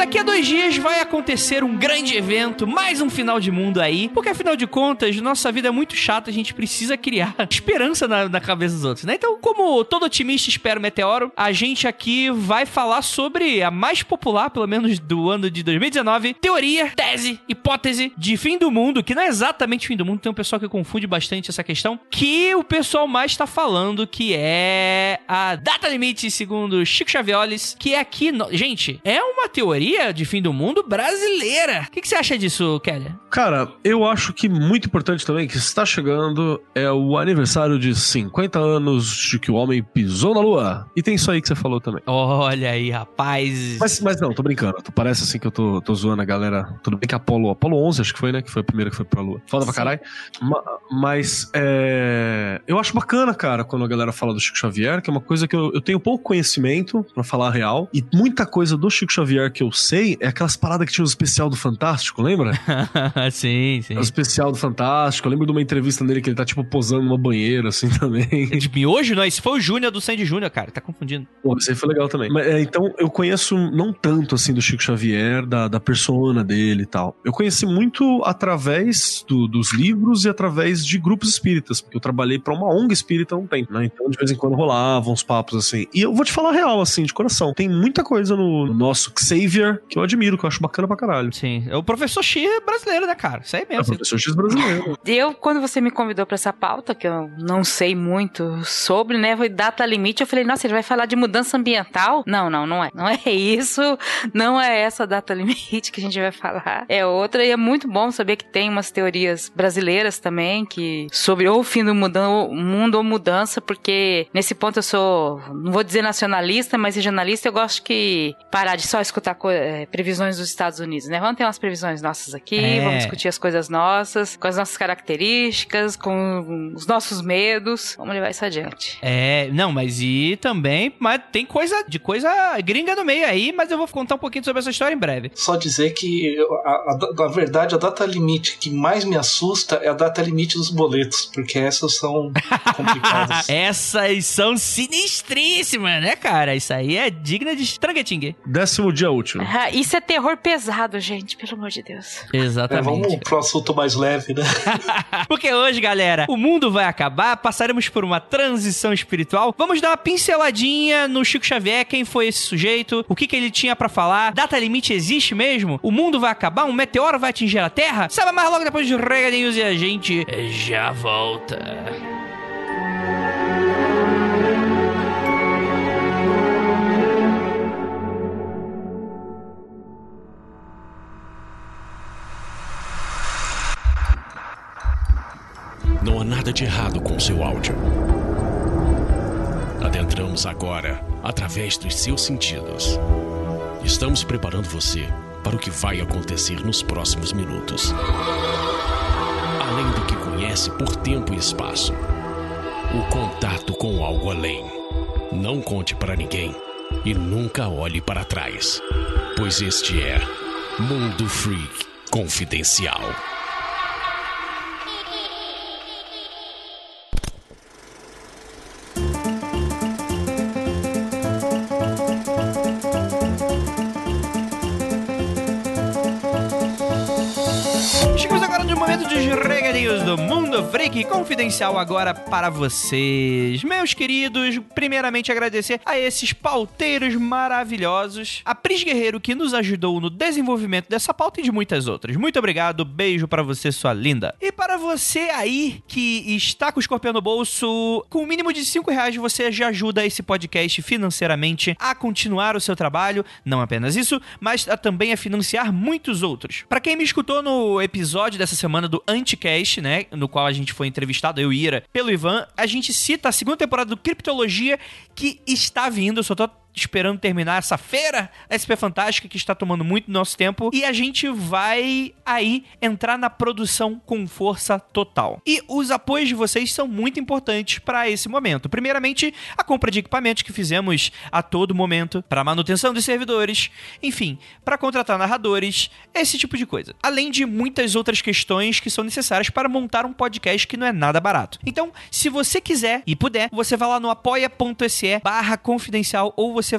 daqui a 2 dias vai acontecer um grande evento, mais um final de mundo aí, porque afinal de contas, nossa vida é muito chata, a gente precisa criar esperança na cabeça dos outros, né? Então, como todo otimista espera o meteoro, a gente aqui vai falar sobre a mais popular, pelo menos do ano de 2019, teoria, tese, hipótese de fim do mundo, que não é exatamente fim do mundo, tem um pessoal que confunde bastante essa questão, que o pessoal mais tá falando que é a data limite, segundo Chico Xavioles, que é aqui... Gente, é uma teoria de fim do mundo brasileira. O que você acha disso, Kelly? Cara, eu acho que muito importante também, que está chegando, é o aniversário de 50 anos de que o homem pisou na lua. E tem isso aí que você falou também. Olha aí, rapaz. Mas não, tô brincando. Parece assim que eu tô zoando a galera. Tudo bem que Apolo 11, acho que foi, né? Que foi a primeira que foi pra lua. Foda pra caralho. Mas eu acho bacana, cara, quando a galera fala do Chico Xavier, que é uma coisa que eu tenho pouco conhecimento, pra falar a real. E muita coisa do Chico Xavier que eu sei é aquelas paradas que tinha o especial do Fantástico, lembra? Sim. O especial do Fantástico. Eu lembro de uma entrevista dele que ele tá, tipo, posando numa banheira, assim, também. De miojo? Não, esse foi o Júnior do Sandy Júnior, cara. Tá confundindo. Pô, isso aí foi legal também. Mas, então, eu conheço não tanto, assim, do Chico Xavier, da persona dele e tal. Eu conheci muito através dos livros e através de grupos espíritas, porque eu trabalhei pra uma ONG espírita há um tempo, né? Então, de vez em quando rolavam uns papos, assim. E eu vou te falar a real, assim, de coração. Tem muita coisa no nosso Xavier que eu admiro, que eu acho bacana pra caralho. Sim. É o professor X brasileiro, né, cara? Isso aí mesmo. É o professor X brasileiro. Quando você me convidou pra essa pauta, que eu não sei muito sobre, né, foi data limite, eu falei, nossa, ele vai falar de mudança ambiental? Não é. Não é isso, não é essa data limite que a gente vai falar. É outra, e é muito bom saber que tem umas teorias brasileiras também, que sobre ou o fim do mundo ou mudança, porque nesse ponto eu sou, não vou dizer nacionalista, mas regionalista, eu gosto que parar de só escutar previsões dos Estados Unidos, né? Vamos ter umas previsões nossas aqui, vamos discutir as coisas nossas, com as nossas características, com os nossos medos, vamos levar isso adiante. Mas e também, mas tem coisa gringa no meio aí, mas eu vou contar um pouquinho sobre essa história em breve. Só dizer que, na verdade, a data limite que mais me assusta é a data limite dos boletos, porque essas são complicadas. Essas são sinistríssimas, né, cara? Isso aí é digna de tranguetingue. 10º dia útil. Isso é terror pesado, gente, pelo amor de Deus. Exatamente. Vamos pro assunto mais leve, né? Porque hoje, galera, o mundo vai acabar, passaremos por uma transição espiritual. Vamos dar uma pinceladinha no Chico Xavier, quem foi esse sujeito, o que ele tinha pra falar, data limite existe mesmo? O mundo vai acabar? Um meteoro vai atingir a Terra? Saiba mais logo depois de Regadinhos e a gente já volta. Não há nada de errado com o seu áudio. Adentramos agora através dos seus sentidos. Estamos preparando você para o que vai acontecer nos próximos minutos. Além do que conhece por tempo e espaço, o contato com algo além. Não conte para ninguém e nunca olhe para trás, pois este é Mundo Freak Confidencial. Do Mundo Freak Confidencial agora para vocês, meus queridos. Primeiramente agradecer a esses pauteiros maravilhosos, a Pris Guerreiro, que nos ajudou no desenvolvimento dessa pauta e de muitas outras. Muito obrigado, beijo para você, sua linda. E para você aí que está com o escorpião no bolso, com o mínimo de R$5 você já ajuda esse podcast financeiramente a continuar o seu trabalho, não apenas isso, mas também a financiar muitos outros. Para quem me escutou no episódio dessa semana do Anticast, né, no qual a gente foi entrevistado, eu e Ira, pelo Ivan, a gente cita a 2ª temporada do Criptologia, que está vindo, eu só tô esperando terminar essa feira SP Fantástica que está tomando muito nosso tempo, e a gente vai aí entrar na produção com força total. E os apoios de vocês são muito importantes para esse momento. Primeiramente, a compra de equipamentos que fizemos a todo momento, para manutenção dos servidores, enfim, para contratar narradores, esse tipo de coisa. Além de muitas outras questões que são necessárias para montar um podcast que não é nada barato. Então, se você quiser e puder, você vai lá no apoia.se/confidencial ou você vai lá no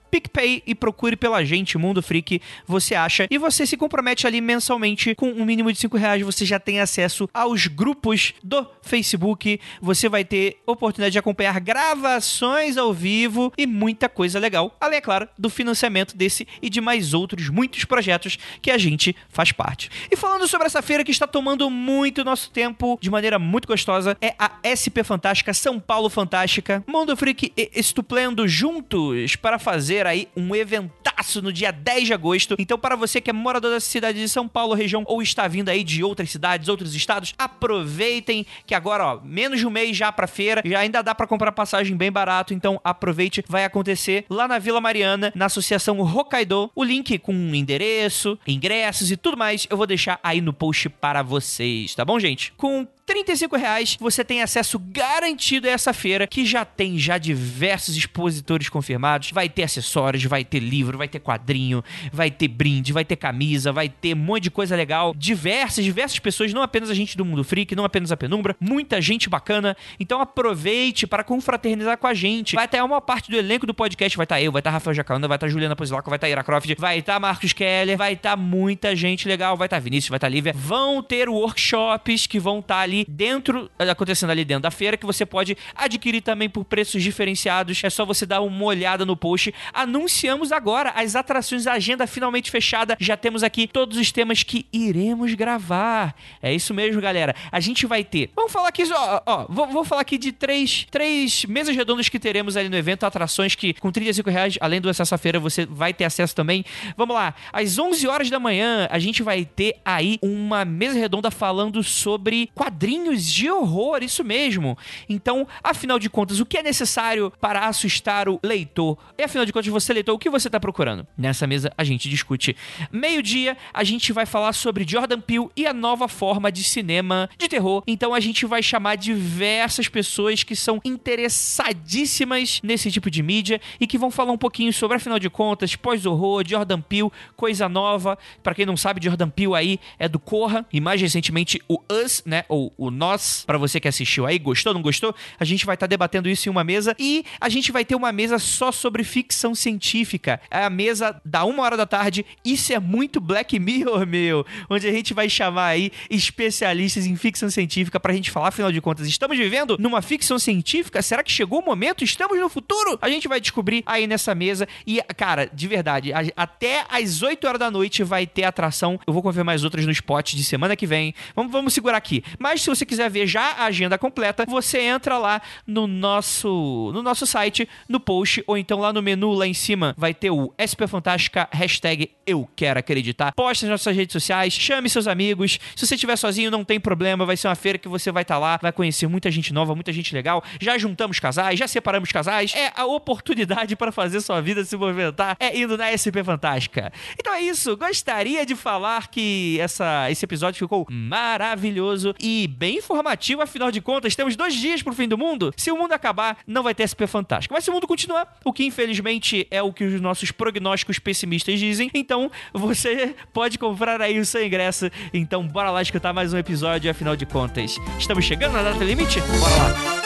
PicPay e procure pela gente, Mundo Freak, você acha. E você se compromete ali mensalmente com um mínimo de R$5, você já tem acesso aos grupos do Facebook, você vai ter oportunidade de acompanhar gravações ao vivo e muita coisa legal. Além, é claro, do financiamento desse e de mais outros muitos projetos que a gente faz parte. E falando sobre essa feira que está tomando muito nosso tempo de maneira muito gostosa, é a SP Fantástica, São Paulo Fantástica, Mundo Freak e Estuplendo juntos para fazer aí um eventaço no dia 10 de agosto. Então, para você que é morador da cidade de São Paulo, região, ou está vindo aí de outras cidades, outros estados, aproveitem que agora, ó, menos de um mês já pra feira, já ainda dá pra comprar passagem bem barato, então aproveite, vai acontecer lá na Vila Mariana, na Associação Hokkaido. O link com endereço, ingressos e tudo mais, eu vou deixar aí no post para vocês, tá bom, gente? Com R$35 você tem acesso garantido a essa feira, que já tem diversos expositores confirmados. Vai ter acessórios, vai ter livro, vai ter quadrinho, vai ter brinde, vai ter camisa, vai ter um monte de coisa legal. Diversas pessoas, não apenas a gente do Mundo Freak, não apenas a Penumbra, muita gente bacana. Então aproveite para confraternizar com a gente. Vai ter uma parte do elenco do podcast, vai estar eu, vai estar Rafael Jacaranda, vai estar Juliana Pozilaco, vai estar Ira Croft, vai estar Marcos Keller, vai estar muita gente legal, vai estar Vinícius, vai estar Lívia. Vão ter workshops que vão estar ali acontecendo ali dentro da feira, que você pode adquirir também por preços diferenciados. É só você dar uma olhada no post. Anunciamos agora as atrações, a agenda finalmente fechada. Já temos aqui todos os temas que iremos gravar. É isso mesmo, galera. A gente vai ter... Vamos falar aqui, vou falar aqui de três mesas redondas que teremos ali no evento, atrações que com R$35, além do acesso à feira, você vai ter acesso também. Vamos lá. Às 11 horas da manhã, a gente vai ter aí uma mesa redonda falando sobre quadrinhos de horror, isso mesmo. Então, afinal de contas, o que é necessário para assustar o leitor? E afinal de contas, você, leitor, o que você está procurando? Nessa mesa, a gente discute. Meio-dia, a gente vai falar sobre Jordan Peele e a nova forma de cinema de terror. Então, a gente vai chamar diversas pessoas que são interessadíssimas nesse tipo de mídia e que vão falar um pouquinho sobre, afinal de contas, pós-horror, Jordan Peele, coisa nova. Para quem não sabe, Jordan Peele aí é do Corra e mais recentemente o Us, né? Ou o Nós, pra você que assistiu aí, gostou, não gostou? A gente vai estar debatendo isso em uma mesa e a gente vai ter uma mesa só sobre ficção científica. É a mesa da 1h da tarde. Isso é muito Black Mirror, meu. Onde a gente vai chamar aí especialistas em ficção científica pra gente falar, afinal de contas, estamos vivendo numa ficção científica? Será que chegou o momento? Estamos no futuro? A gente vai descobrir aí nessa mesa e, cara, de verdade, até às 8h da noite vai ter atração. Eu vou confirmar as outras no spot de semana que vem. Vamos segurar aqui. Mas se você quiser ver já a agenda completa, você entra lá no nosso site, no post, ou então lá no menu, lá em cima, vai ter o SP Fantástica, hashtag Eu Quero Acreditar. Poste nas nossas redes sociais, chame seus amigos. Se você estiver sozinho, não tem problema, vai ser uma feira que você vai estar lá, vai conhecer muita gente nova, muita gente legal. Já juntamos casais, já separamos casais. É a oportunidade para fazer sua vida se movimentar, é indo na SP Fantástica. Então é isso, gostaria de falar que esse episódio ficou maravilhoso e bem informativo, afinal de contas, temos 2 dias pro fim do mundo. Se o mundo acabar, não vai ter SP Fantástico. Mas se o mundo continuar, o que infelizmente é o que os nossos prognósticos pessimistas dizem, então você pode comprar aí o seu ingresso. Então bora lá escutar mais um episódio, afinal de contas. Estamos chegando na data limite? Bora lá!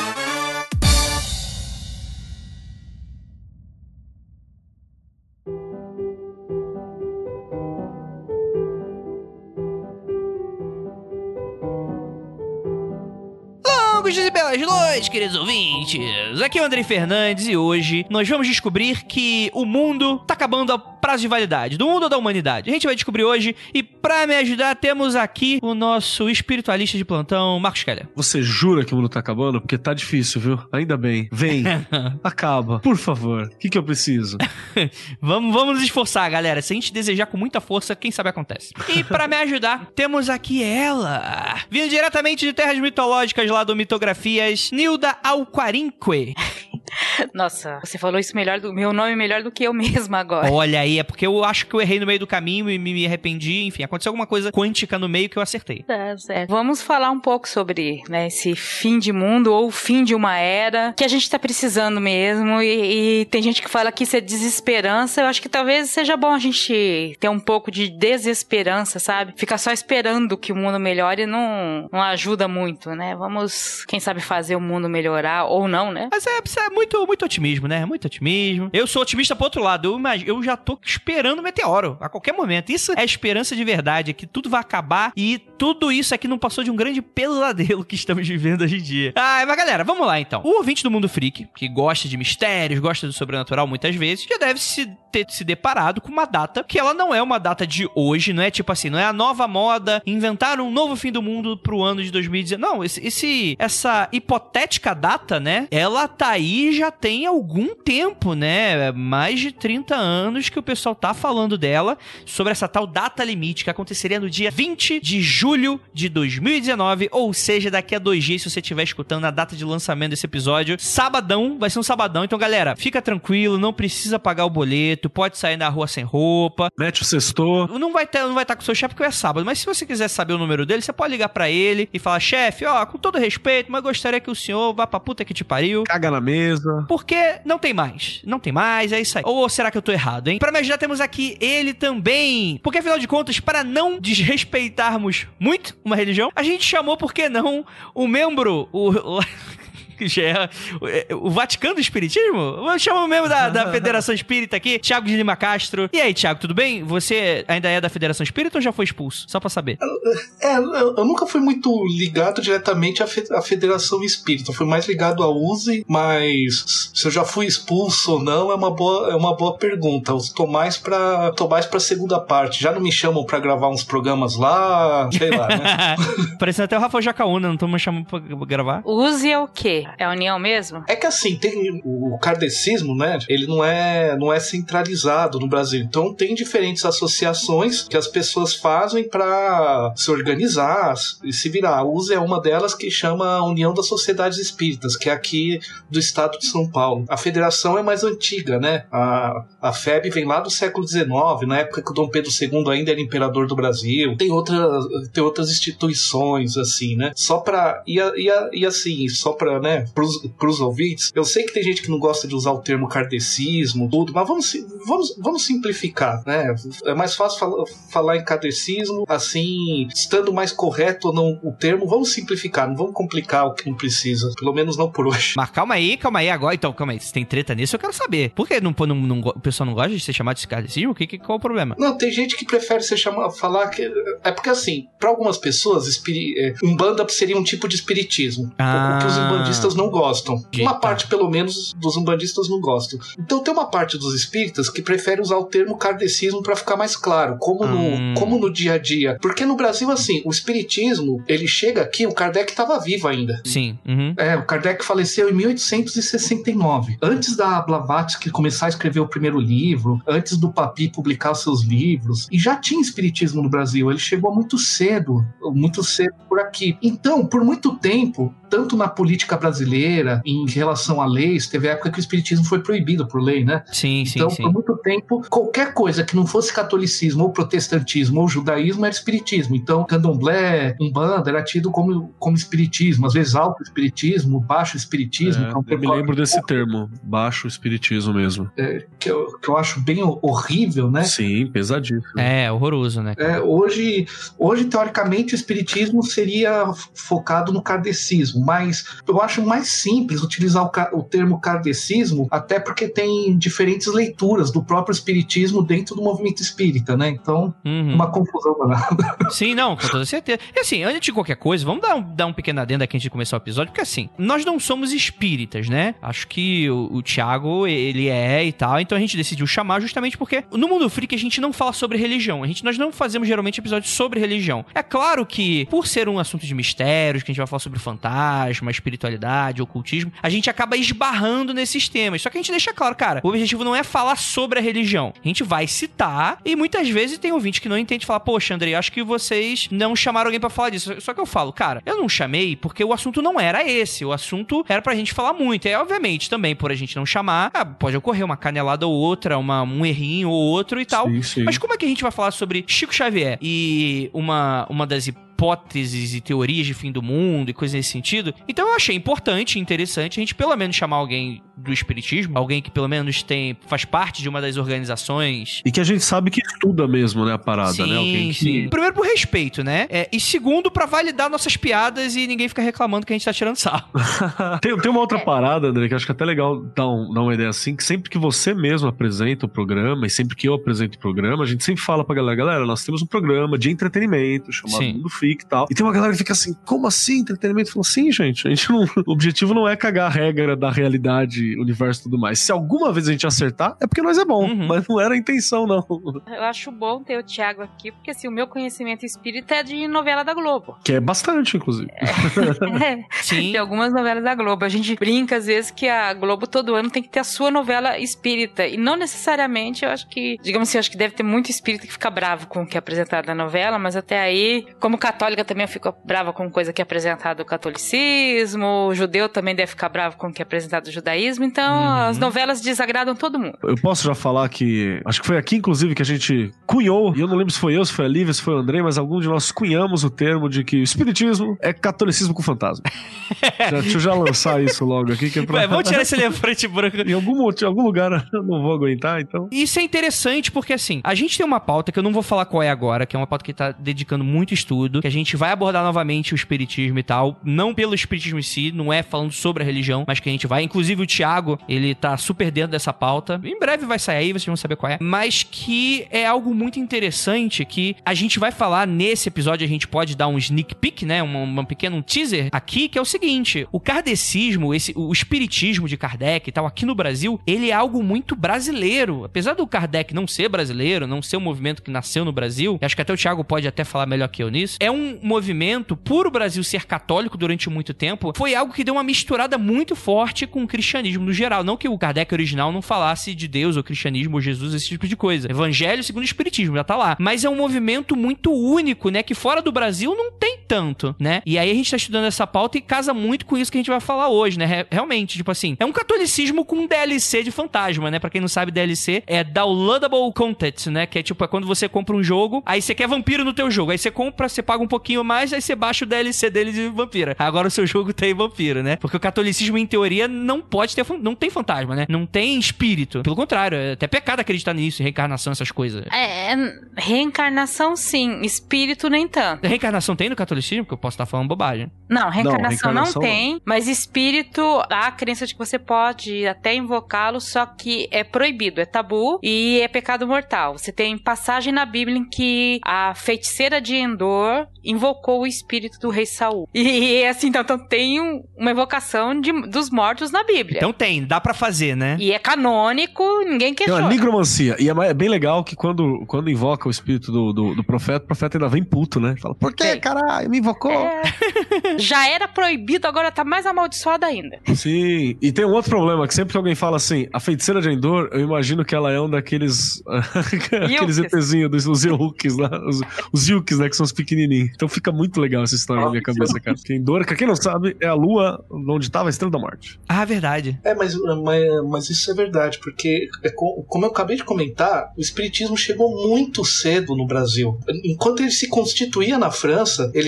Longos dias e belas noites, queridos ouvintes. Aqui é o Andrei Fernandes e hoje nós vamos descobrir que o mundo tá acabando a prazo de validade, do mundo ou da humanidade. A gente vai descobrir hoje e pra me ajudar temos aqui o nosso espiritualista de plantão, Marcos Keller. Você jura que o mundo tá acabando? Porque tá difícil, viu? Ainda bem. Vem. Acaba. Por favor. O que eu preciso? Vamos nos esforçar, galera. Se a gente desejar com muita força, quem sabe acontece. E pra me ajudar, temos aqui ela. Vindo diretamente de terras mitológicas lá do Mitografias, Nilda Alquarinque. Nossa, você falou isso meu nome melhor do que eu mesma agora. Olha aí, é porque eu acho que eu errei no meio do caminho e me arrependi. Enfim, aconteceu alguma coisa quântica no meio que eu acertei. Tá certo. Vamos falar um pouco sobre, né, esse fim de mundo ou fim de uma era que a gente tá precisando mesmo e tem gente que fala que isso é desesperança. Eu acho que talvez seja bom a gente ter um pouco de desesperança, sabe? Ficar só esperando que o mundo melhore não ajuda muito, né? Vamos, quem sabe, fazer o mundo melhorar ou não, né? Mas é muito, muito otimismo, né? Muito otimismo. Eu sou otimista pro outro lado. Eu já tô esperando o meteoro a qualquer momento. Isso é esperança de verdade, é que tudo vai acabar e tudo isso aqui não passou de um grande pesadelo que estamos vivendo hoje em dia. Mas galera, vamos lá então. O ouvinte do Mundo Freak, que gosta de mistérios, gosta do sobrenatural muitas vezes, já deve ter se deparado com uma data que ela não é uma data de hoje, não é tipo assim, não é a nova moda, inventar um novo fim do mundo pro ano de 2019. Não, essa hipotética data, né, ela tá aí já tem algum tempo, né, mais de 30 anos que o pessoal tá falando dela, sobre essa tal data limite que aconteceria no dia 20 de julho de 2019, ou seja, daqui a 2 dias, se você estiver escutando a data de lançamento desse episódio, sabadão, vai ser um sabadão. Então, galera, fica tranquilo, não precisa pagar o boleto, pode sair na rua sem roupa. Mete o sextor. Não vai estar com o seu chefe porque é sábado, mas se você quiser saber o número dele, você pode ligar pra ele e falar, chefe, ó, com todo respeito, mas gostaria que o senhor vá pra puta que te pariu. Caga na mesa. Porque não tem mais, é isso aí. Ou será que eu tô errado, hein? Pra me ajudar, temos aqui ele também. Porque, afinal de contas, para não desrespeitarmos muito uma religião, a gente chamou, por que não, o membro, que já é o Vaticano do Espiritismo? Vamos chamar o membro da Federação Espírita aqui, Thiago de Lima Castro. E aí, Thiago, tudo bem? Você ainda é da Federação Espírita ou já foi expulso? Só pra saber. Eu nunca fui muito ligado diretamente à Federação Espírita. Eu fui mais ligado à USE, mas se eu já fui expulso ou não é uma boa pergunta. Eu tô mais pra segunda parte. Já não me chamam pra gravar uns programas lá, sei lá, né? Parecendo até o Rafael Jacaúna, não tô me chamando pra gravar. USE é o quê? É a união mesmo? É que assim, tem o kardecismo, né? Ele não é centralizado no Brasil. Então tem diferentes associações que as pessoas fazem pra se organizar e se virar. A USA é uma delas, que chama União das Sociedades Espíritas, que é aqui do estado de São Paulo. A federação é mais antiga, né? A FEB vem lá do século XIX, na época que o Dom Pedro II ainda era imperador do Brasil. Tem outras instituições, assim, né? Só pra... E assim, só pra, né, pros ouvintes, eu sei que tem gente que não gosta de usar o termo kardecismo, tudo, mas vamos simplificar, né? É mais fácil falar em kardecismo, assim, estando mais correto ou não o termo, vamos simplificar, não vamos complicar o que não precisa, pelo menos não por hoje. Mas calma aí, agora, então, calma aí, se tem treta nisso, eu quero saber. Por que o pessoal não gosta de ser chamado de kardecismo? Qual é o problema? Não, tem gente que prefere falar que... É porque, assim, para algumas pessoas, Umbanda seria um tipo de espiritismo, o que os umbandistas não gostam. Uma parte, pelo menos, dos umbandistas não gostam. Então tem uma parte dos espíritas que prefere usar o termo kardecismo para ficar mais claro, como no dia a dia. Porque no Brasil, assim, o espiritismo, ele chega aqui, o Kardec estava vivo ainda. Sim. O Kardec faleceu em 1869. Antes da Blavatsky começar a escrever o primeiro livro, antes do Papi publicar os seus livros, e já tinha espiritismo no Brasil. Ele chegou muito cedo por aqui. Então, por muito tempo, tanto na política brasileira, em relação a leis, teve época que o espiritismo foi proibido por lei, né? Sim. Então, por muito tempo, qualquer coisa que não fosse catolicismo, ou protestantismo, ou judaísmo, era espiritismo. Então, candomblé, umbanda, era tido como espiritismo. Às vezes, alto espiritismo, baixo espiritismo. Eu me lembro desse termo, baixo espiritismo mesmo. Que eu acho bem horrível, né? Sim, pesadíssimo. É, horroroso, né? Hoje, teoricamente, o espiritismo seria focado no kardecismo, mas eu acho mais simples utilizar o termo kardecismo, até porque tem diferentes leituras do próprio espiritismo dentro do movimento espírita, né? Então, uma confusão danada. Sim, não, com toda certeza. E assim, antes de qualquer coisa, vamos dar um pequeno adendo aqui antes de começar o episódio, porque assim, nós não somos espíritas, né? Acho que o Thiago, ele é e tal, então a gente decidiu chamar justamente porque no Mundo Freak a gente não fala sobre religião, nós não fazemos geralmente episódios sobre religião. É claro que, por ser um assunto de mistérios, que a gente vai falar sobre fantasma, espiritualidade, ocultismo, a gente acaba esbarrando nesses temas. Só que a gente deixa claro, cara, o objetivo não é falar sobre a religião. A gente vai citar, e muitas vezes tem ouvinte que não entende, falar, poxa, Andrei, acho que vocês não chamaram alguém pra falar disso. Só que eu falo, cara, eu não chamei porque o assunto não era esse, o assunto era pra gente falar muito. E obviamente também, por a gente não chamar, pode ocorrer uma canelada ou outra, um errinho ou outro e tal. Sim. Mas como é que a gente vai falar sobre Chico Xavier e uma das hipóteses e teorias de fim do mundo e coisas nesse sentido? Então eu achei importante e interessante a gente pelo menos chamar alguém do espiritismo, alguém que pelo menos faz parte de uma das organizações. E que a gente sabe que estuda mesmo, né, a parada, sim, né? Alguém que... Sim. Primeiro por respeito, né? E segundo pra validar nossas piadas e ninguém ficar reclamando que a gente tá tirando sarro. Tem uma outra parada, André, que eu acho que é até legal dar uma ideia assim, que sempre que você mesmo apresenta o programa, e sempre que eu apresento o programa, a gente sempre fala pra galera, nós temos um programa de entretenimento chamado Mundo Freak e tal. E tem uma galera que fica assim, como assim entretenimento? Fala assim, gente, a gente não... O objetivo não é cagar a regra da realidade, universo e tudo mais. Se alguma vez a gente acertar, é porque nós é bom, mas não era a intenção, não. Eu acho bom ter o Thiago aqui, porque assim, o meu conhecimento espírita é de novela da Globo. Que é bastante, inclusive. Sim. Tem algumas novelas da Globo. A gente brinca, às vezes, que a Globo todo ano tem que ter a sua novela espírita. E não necessariamente, eu acho que... Digamos assim, eu acho que deve ter muito espírita que fica bravo com o que é apresentado na novela, mas até aí, como católica também eu fico brava com coisa que é apresentada do catolicismo, o judeu também deve ficar bravo com o que é apresentado do judaísmo, então as novelas desagradam todo mundo. Eu posso já falar que... Acho que foi aqui, inclusive, que a gente cunhou, e eu não lembro se foi eu, se foi a Lívia, se foi o André, mas algum de nós cunhamos o termo de que o espiritismo é catolicismo com fantasma. Deixa eu já lançar isso logo aqui. Que é pra... vamos tirar esse elefante branco. Em algum lugar eu não vou aguentar, então... Isso é interessante porque, assim, a gente tem uma pauta que eu não vou falar qual é agora, que é uma pauta que tá dedicando muito estudo, que a gente vai abordar novamente o espiritismo e tal, não pelo espiritismo em si, não é falando sobre a religião, mas que a gente vai, inclusive o Thiago, ele tá super dentro dessa pauta, em breve vai sair aí, vocês vão saber qual é, mas que é algo muito interessante que a gente vai falar nesse episódio, a gente pode dar um sneak peek, né, um pequeno teaser aqui, que é o seguinte, o kardecismo, o espiritismo de Kardec e tal, aqui no Brasil, ele é algo muito brasileiro, apesar do Kardec não ser brasileiro, não ser um movimento que nasceu no Brasil, acho que até o Thiago pode até falar melhor que eu nisso, é um movimento, por o Brasil ser católico durante muito tempo, foi algo que deu uma misturada muito forte com o cristianismo no geral, não que o Kardec original não falasse de Deus ou cristianismo ou Jesus, esse tipo de coisa, evangelho segundo o espiritismo, já tá lá, mas é um movimento muito único, né, que fora do Brasil não tem tanto, né, e aí a gente tá estudando essa pauta e casa muito com isso que a gente vai falar hoje, né, realmente, tipo assim, é um catolicismo com DLC de fantasma, né, pra quem não sabe, DLC é Downloadable Content, né, que é tipo, é quando você compra um jogo, aí você quer vampiro no teu jogo, aí você compra, você paga um pouquinho mais, aí você baixa o DLC dele de vampira, agora o seu jogo tem vampiro, né, porque o catolicismo, em teoria, não pode ter, não tem fantasma, né, não tem espírito, pelo contrário, é até pecado acreditar nisso, reencarnação, essas coisas. Reencarnação sim, espírito nem tanto. Reencarnação tem no catolicismo? Porque eu posso estar falando bobagem. Não, reencarnação não tem, mas espírito, há a crença de que você pode até invocá-lo, só que é proibido, é tabu e é pecado mortal. Você tem passagem na Bíblia em que a feiticeira de Endor invocou o espírito do rei Saul. E assim, então tem uma evocação dos mortos na Bíblia. Então dá pra fazer, né? E é canônico, ninguém questiona. É uma nigromancia. E é bem legal que quando invoca o espírito do profeta, o profeta ainda vem puto, né? Fala, por que, caralho? Me invocou? Já era proibido, agora tá mais amaldiçoado ainda. Sim. E tem um outro problema, que sempre que alguém fala assim, a feiticeira de Endor, eu imagino que ela é um daqueles aqueles ETzinhos, os Yooks lá, os Yooks, né, que são os pequenininhos. Então fica muito legal essa história na minha cabeça, cara. Porque Endor, pra quem não sabe, é a lua onde tava a Estrela da Morte. Ah, verdade. Mas isso é verdade, porque como eu acabei de comentar, o espiritismo chegou muito cedo no Brasil. Enquanto ele se constituía na França, ele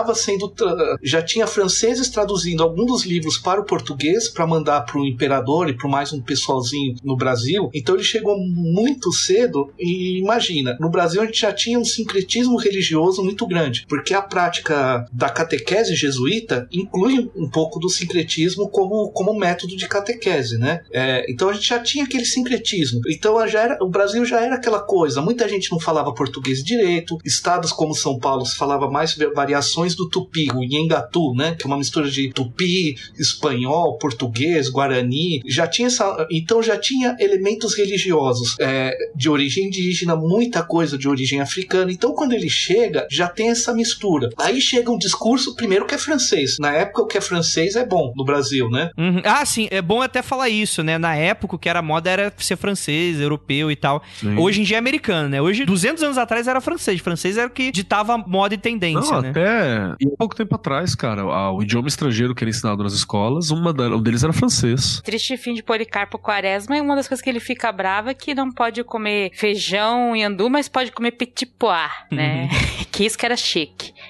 já tinha franceses traduzindo alguns dos livros para o português para mandar para o imperador e para mais um pessoalzinho no Brasil. Então ele chegou muito cedo e imagina, no Brasil a gente já tinha um sincretismo religioso muito grande, porque a prática da catequese jesuíta inclui um pouco do sincretismo como método de catequese, né? Então a gente já tinha aquele sincretismo. Então o Brasil já era aquela coisa, muita gente não falava português direito, estados como São Paulo se falava mais variações do tupi, o Nhengatu, né? Que é uma mistura de tupi, espanhol, português, guarani, então já tinha elementos religiosos de origem indígena, muita coisa de origem africana. Então quando ele chega, já tem essa mistura. Aí chega um discurso, primeiro, que é francês. Na época o que é francês é bom no Brasil, né? Uhum. Ah, sim, é bom até falar isso, né? Na época o que era moda era ser francês, europeu e tal. Sim. Hoje em dia é americano, né? Hoje, 200 anos atrás era francês. Francês era o que ditava moda e tendência, né? Até pouco tempo atrás, cara, o idioma estrangeiro que era ensinado nas escolas, um deles era francês. Triste fim de Policarpo Quaresma, e uma das coisas que ele fica bravo é que não pode comer feijão e andu, mas pode comer petit pois, né? Que isso que era chique.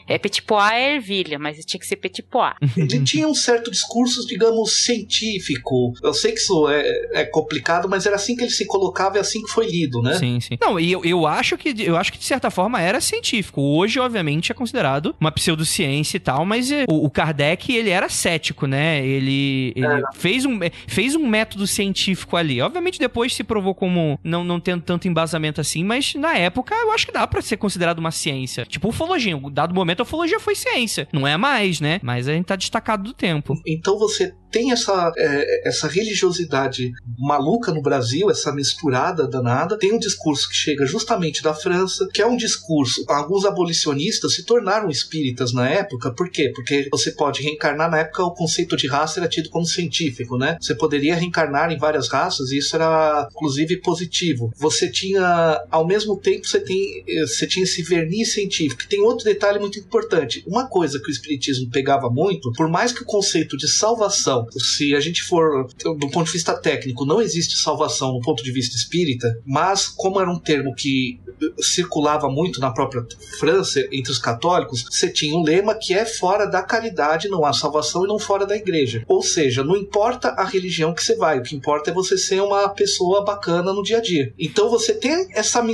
É petit pois é ervilha, mas tinha que ser petit pois. Ele tinha um certo discurso, digamos, científico. Eu sei que isso é complicado, mas era assim que ele se colocava e assim que foi lido, né? Sim, sim. Não, e eu acho que de certa forma era científico. Hoje, obviamente, é considerado uma pseudociência e tal, mas o Kardec, ele era cético, né? Ele fez um método científico ali. Obviamente, depois se provou como não tendo tanto embasamento assim, mas na época eu acho que dá pra ser considerado uma ciência. Tipo ufologia. Em dado momento, a ufologia foi ciência. Não é mais, né? Mas a gente tá destacado do tempo. Então você tem essa religiosidade maluca no Brasil, essa misturada danada. Tem um discurso que chega justamente da França, que é um discurso... Alguns abolicionistas se tornaram espíritas na época. Por quê? Porque você pode reencarnar. Na época, o conceito de raça era tido como científico, né? Você poderia reencarnar em várias raças e isso era, inclusive, positivo. Você tinha... Ao mesmo tempo, você tinha esse verniz científico. Tem outro detalhe muito importante. Uma coisa que o espiritismo pegava muito, por mais que o conceito de salvação, se a gente for do ponto de vista técnico, não existe salvação no ponto de vista espírita, mas como era um termo que circulava muito na própria França, entre os católicos, você tinha um lema que é fora da caridade não há salvação e não fora da igreja. Ou seja, não importa a religião que você vai, o que importa é você ser uma pessoa bacana no dia a dia. Então você tem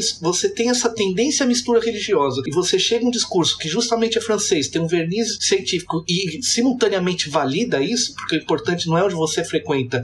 essa tendência à mistura religiosa e você chega a um discurso que justamente é francês, tem um verniz científico e simultaneamente valida isso, porque o importante não é onde você frequenta,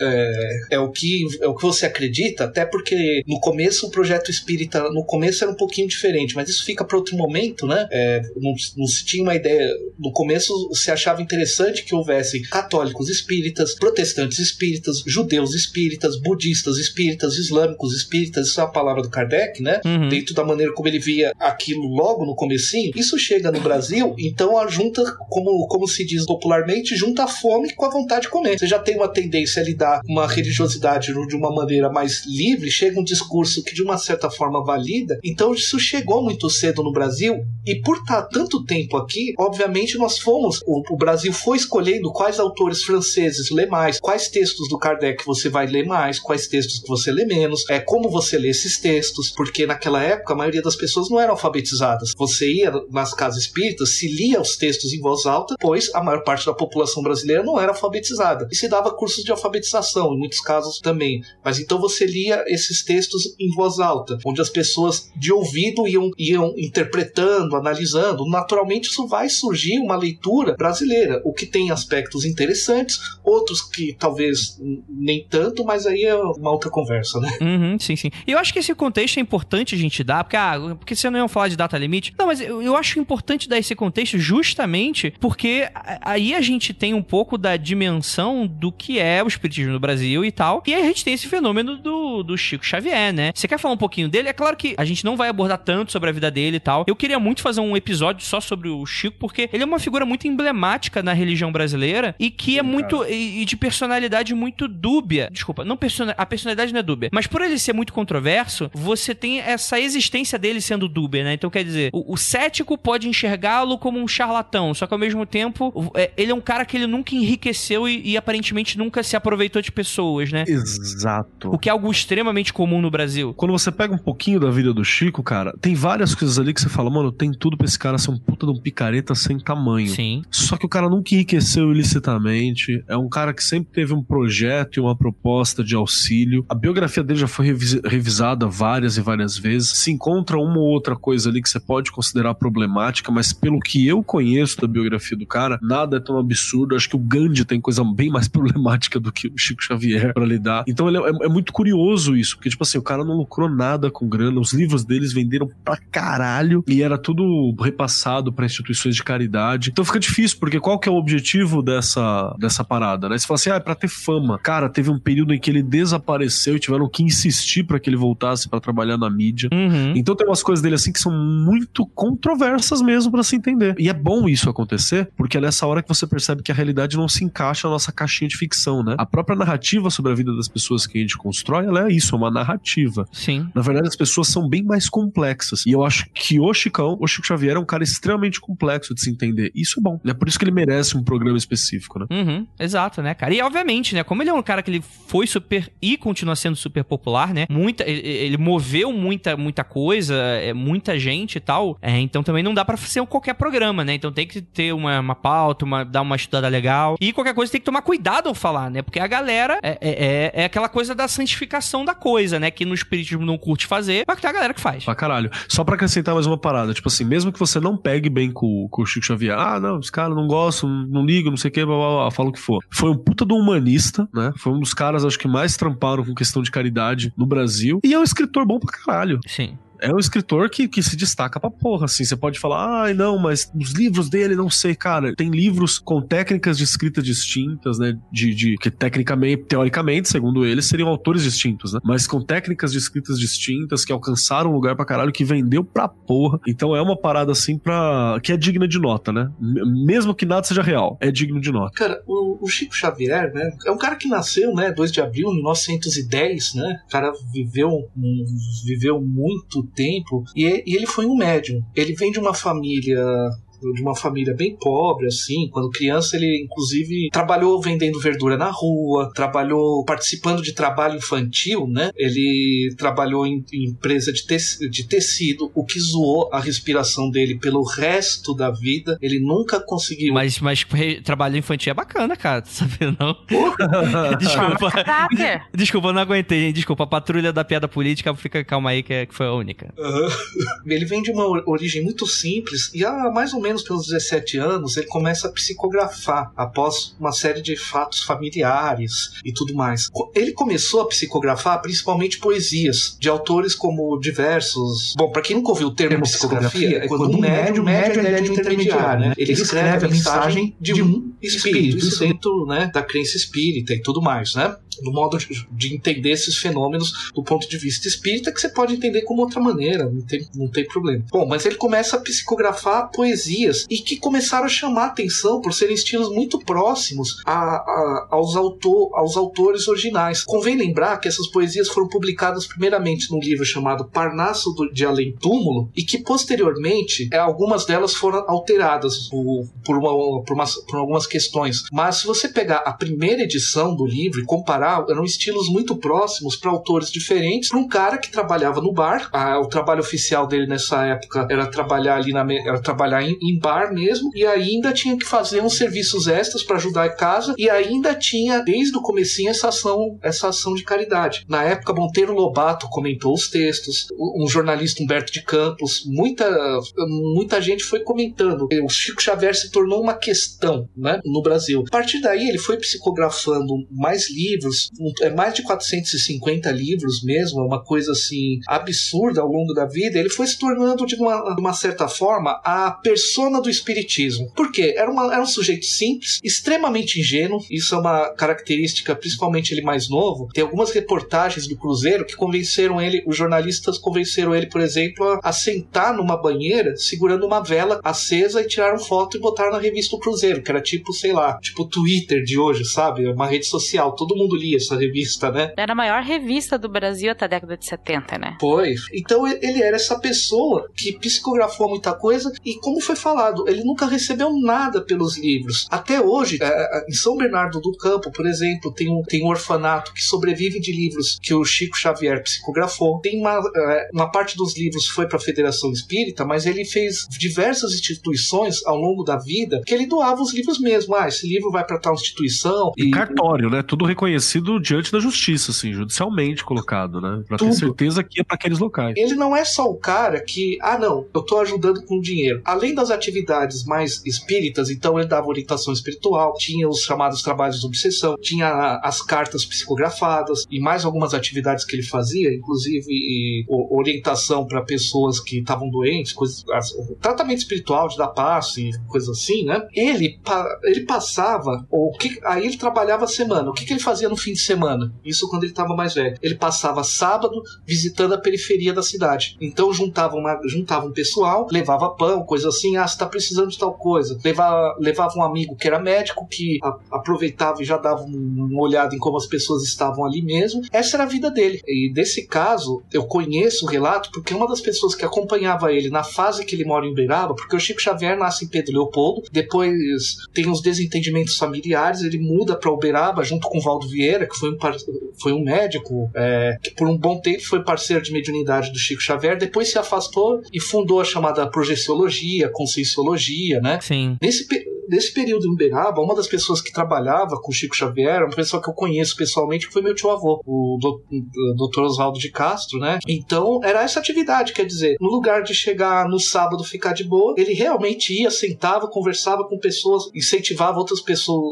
é o que você acredita, até porque no começo o projeto espírita, no começo era um pouquinho diferente, mas isso fica para outro momento, né? Não se tinha uma ideia, no começo se achava interessante que houvesse católicos espíritas, protestantes espíritas, judeus espíritas, budistas espíritas, islâmicos espíritas, isso é a palavra do Kardec, né? Uhum. Dentro da maneira como ele via aquilo logo no comecinho, isso chega no Brasil, então a junta, como se diz popularmente, junta a fome com a vontade de comer. Você já tem uma tendência a lidar com uma religiosidade de uma maneira mais livre, chega um discurso que de uma certa forma valida, então isso chegou muito cedo no Brasil, e por estar tanto tempo aqui, obviamente o Brasil foi escolhendo quais autores franceses lê mais, quais textos do Kardec você vai ler mais, quais textos que você lê menos, como você lê esses textos, porque naquela época a maioria das pessoas não eram alfabetizadas. Você ia nas casas espíritas, se lia os textos em voz alta, pois a maior parte da população brasileira não era alfabetizada, e se dava cursos de alfabetização, em muitos casos também, mas então você lia esses textos em voz alta, onde as pessoas de ouvido iam interpretando, analisando. Naturalmente isso vai surgir uma leitura brasileira, o que tem aspectos interessantes, outros que talvez nem tanto, mas aí é uma outra conversa, né? Uhum, sim, sim. E eu acho que esse contexto é importante a gente dar, porque você não ia falar de data limite. Não, mas eu acho importante dar esse contexto justamente porque aí a gente tem um pouco da dimensão do que é o espiritismo no Brasil e tal, e aí a gente tem esse fenômeno do Chico Xavier, né? Você quer falar um pouquinho dele? É claro que a gente não vai abordar tanto sobre a vida dele e tal. Eu queria muito fazer um episódio só sobre o Chico, porque ele é uma figura muito emblemática na religião brasileira e que é muito... e de personalidade muito dúbia. Desculpa, a personalidade não é dúbia, mas por ele ser muito controverso, você tem essa existência dele sendo dúbia, né? Então, quer dizer, o cético pode enxergá-lo como um charlatão, só que ao mesmo tempo, ele é um cara que ele nunca enriqueceu e aparentemente nunca se aproveitou de pessoas, né? Exato. O que é algo extremamente comum no Brasil. Quando você pega um pouquinho da vida do Chico, cara, tem várias coisas ali que você fala, mano, tem tudo pra esse cara ser um puta de um picareta sem tamanho. Sim. Só que o cara nunca enriqueceu ilicitamente, é um cara que sempre teve um projeto e uma proposta de auxílio. A biografia dele já foi revisada várias e várias vezes. Se encontra uma ou outra coisa ali que você pode considerar problemática, mas pelo que eu conheço da biografia do cara, nada é tão absurdo. Acho que o Gandhi tem coisa bem mais problemática do que o Chico Xavier pra lidar. Então é muito curioso isso, porque tipo assim, o cara não lucrou nada com grana, os livros deles venderam pra caralho e era tudo repassado pra instituições de caridade. Então fica difícil, porque qual que é o objetivo dessa parada, né? Você fala assim, é pra ter fama. Cara, teve um período em que ele desapareceu e tiveram que insistir pra que ele voltasse pra trabalhar na mídia. Uhum. Então tem umas coisas dele assim que são muito controversas mesmo pra se entender. E é bom isso acontecer, porque é nessa hora que você percebe que a realidade não se encaixa encaixa na nossa caixinha de ficção, né? A própria narrativa sobre a vida das pessoas que a gente constrói, ela é isso, é uma narrativa. Sim. Na verdade, as pessoas são bem mais complexas. E eu acho que o Chico Xavier é um cara extremamente complexo de se entender. Isso é bom. É por isso que ele merece um programa específico, né? Uhum, exato, né, cara? E obviamente, né, como ele é um cara que ele foi super e continua sendo super popular, né? Ele moveu muita coisa, muita gente e tal. Então também não dá pra ser qualquer programa, né? Então tem que ter uma pauta, dar uma estudada legal. E qualquer coisa tem que tomar cuidado ao falar, né? Porque a galera é aquela coisa da santificação da coisa, né? Que no espiritismo não curte fazer, mas que tem a galera que faz. Pra caralho. Só pra acrescentar mais uma parada, tipo assim, mesmo que você não pegue bem com o Chico Xavier, não, os caras não gostam, não ligam, não sei o que, blá, blá, blá, fala o que for. Foi um puta do humanista, né? Foi um dos caras, acho que mais tramparam com questão de caridade no Brasil. E é um escritor bom pra caralho. Sim. É um escritor que se destaca pra porra, assim. Você pode falar, não, mas os livros dele, não sei, cara. Tem livros com técnicas de escrita distintas, né? Que tecnicamente, teoricamente, segundo eles, seriam autores distintos, né? Mas com técnicas de escritas distintas, que alcançaram um lugar pra caralho, que vendeu pra porra. Então é uma parada, assim, que é digna de nota, né? Mesmo que nada seja real, é digno de nota. Cara, o Chico Xavier, né? É um cara que nasceu, né? 2 de abril de 1910, né? O cara viveu muito tempo, e ele foi um médium. Ele vem de uma família bem pobre, assim. Quando criança, ele inclusive trabalhou vendendo verdura na rua, trabalhou participando de trabalho infantil, né? Ele trabalhou em empresa de tecido, o que zoou a respiração dele pelo resto da vida. Ele nunca conseguiu... Mas trabalho infantil é bacana, cara, tu sabia não? Desculpa, eu não aguentei. Desculpa, a patrulha da piada política, calma aí, que foi a única. Ele vem de uma origem muito simples, e há mais ou menos pelos 17 anos, ele começa a psicografar após uma série de fatos familiares e tudo mais. Ele começou a psicografar principalmente poesias de autores como diversos... Bom, para quem nunca ouviu o termo psicografia, é quando um médium é de um intermediário, né? Ele escreve a mensagem de um espírito, isso dentro, né, da crença espírita e tudo mais, né? Do modo de entender esses fenômenos do ponto de vista espírita, que você pode entender como outra maneira, não tem problema. Bom, mas ele começa a psicografar poesias e que começaram a chamar a atenção por serem estilos muito próximos aos autores originais. Convém lembrar que essas poesias foram publicadas primeiramente num livro chamado Parnaso de Além Túmulo, e que posteriormente algumas delas foram alteradas por algumas questões. Mas se você pegar a primeira edição do livro e comparar, eram estilos muito próximos para autores diferentes, para um cara que trabalhava no bar. O trabalho oficial dele nessa época era trabalhar em bar mesmo, e ainda tinha que fazer uns serviços extras para ajudar em casa, e ainda tinha desde o comecinho essa ação de caridade. Na época, Monteiro Lobato comentou os textos, um jornalista, Humberto de Campos, muita gente foi comentando. O Chico Xavier se tornou uma questão, né, no Brasil. A partir daí ele foi psicografando mais livros, mais de 450 livros mesmo, uma coisa assim absurda ao longo da vida. Ele foi se tornando de uma certa forma a persona do espiritismo. Por quê? Era um sujeito simples, extremamente ingênuo. Isso é uma característica, principalmente ele mais novo. Tem algumas reportagens do Cruzeiro que os jornalistas convenceram ele, por exemplo, a sentar numa banheira segurando uma vela acesa e tiraram foto e botaram na revista do Cruzeiro, que era tipo, sei lá, tipo Twitter de hoje, sabe? Uma rede social. Todo mundo lia essa revista, né? Era a maior revista do Brasil até a década de 70, né? Foi. Então ele era essa pessoa que psicografou muita coisa, e como foi falado, ele nunca recebeu nada pelos livros. Até hoje, em São Bernardo do Campo, por exemplo, tem um orfanato que sobrevive de livros que o Chico Xavier psicografou. Tem uma parte dos livros foi para a Federação Espírita, mas ele fez diversas instituições ao longo da vida que ele doava os livros mesmo. Esse livro vai para tal instituição. E cartório, né? Tudo reconhecido diante da justiça, assim, judicialmente colocado, né? Pra ter certeza que é para aqueles locais. Ele não é só o cara que, não, eu tô ajudando com dinheiro. Além das atividades mais espíritas, então ele dava orientação espiritual, tinha os chamados trabalhos de obsessão, tinha as cartas psicografadas e mais algumas atividades que ele fazia, inclusive orientação para pessoas que estavam doentes, tratamento espiritual de dar passe e coisas assim, né? Ele passava, aí ele trabalhava a semana. O que ele fazia no fim de semana. Isso quando ele estava mais velho. Ele passava sábado visitando a periferia da cidade. Então juntava um pessoal, levava pão, coisa assim. Você tá precisando de tal coisa. Levava um amigo que era médico, que aproveitava e já dava uma olhada em como as pessoas estavam ali mesmo. Essa era a vida dele. E desse caso, eu conheço o relato porque uma das pessoas que acompanhava ele na fase que ele mora em Uberaba, porque o Chico Xavier nasce em Pedro Leopoldo, depois tem uns desentendimentos familiares, ele muda para Uberaba junto com o Valdo Vieira, que foi um médico que por um bom tempo foi parceiro de mediunidade do Chico Xavier, depois se afastou e fundou a chamada projeciologia, conscienciologia, né? Sim. Nesse período em Uberaba, uma das pessoas que trabalhava com o Chico Xavier, uma pessoa que eu conheço pessoalmente, que foi meu tio-avô, o Dr. Oswaldo de Castro, né? Então, era essa atividade, quer dizer, no lugar de chegar no sábado, ficar de boa, ele realmente ia, sentava, conversava com pessoas, incentivava outras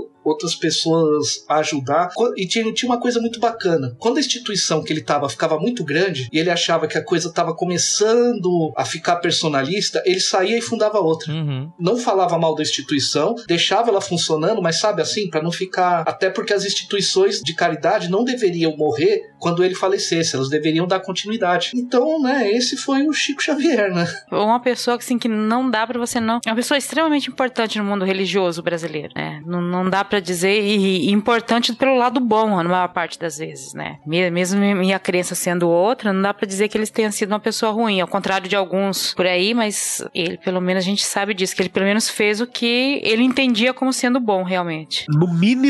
pessoas a ajudar. E tinha uma coisa muito bacana. Quando a instituição que ele estava ficava muito grande e ele achava que a coisa estava começando a ficar personalista, ele saía e fundava outra. Uhum. Não falava mal da instituição, deixava ela funcionando, mas sabe assim, para não ficar... Até porque as instituições de caridade não deveriam morrer quando ele falecesse, elas deveriam dar continuidade. Então, né, esse foi o Chico Xavier, né? Uma pessoa assim, que não dá pra você não... É uma pessoa extremamente importante no mundo religioso brasileiro, né? Não dá pra dizer, e importante pelo lado bom, na maior parte das vezes, né? Mesmo minha crença sendo outra, não dá pra dizer que eles tenham sido uma pessoa ruim, ao contrário de alguns por aí, mas ele, pelo menos, a gente sabe disso, que ele pelo menos fez o que ele entendia como sendo bom, realmente. No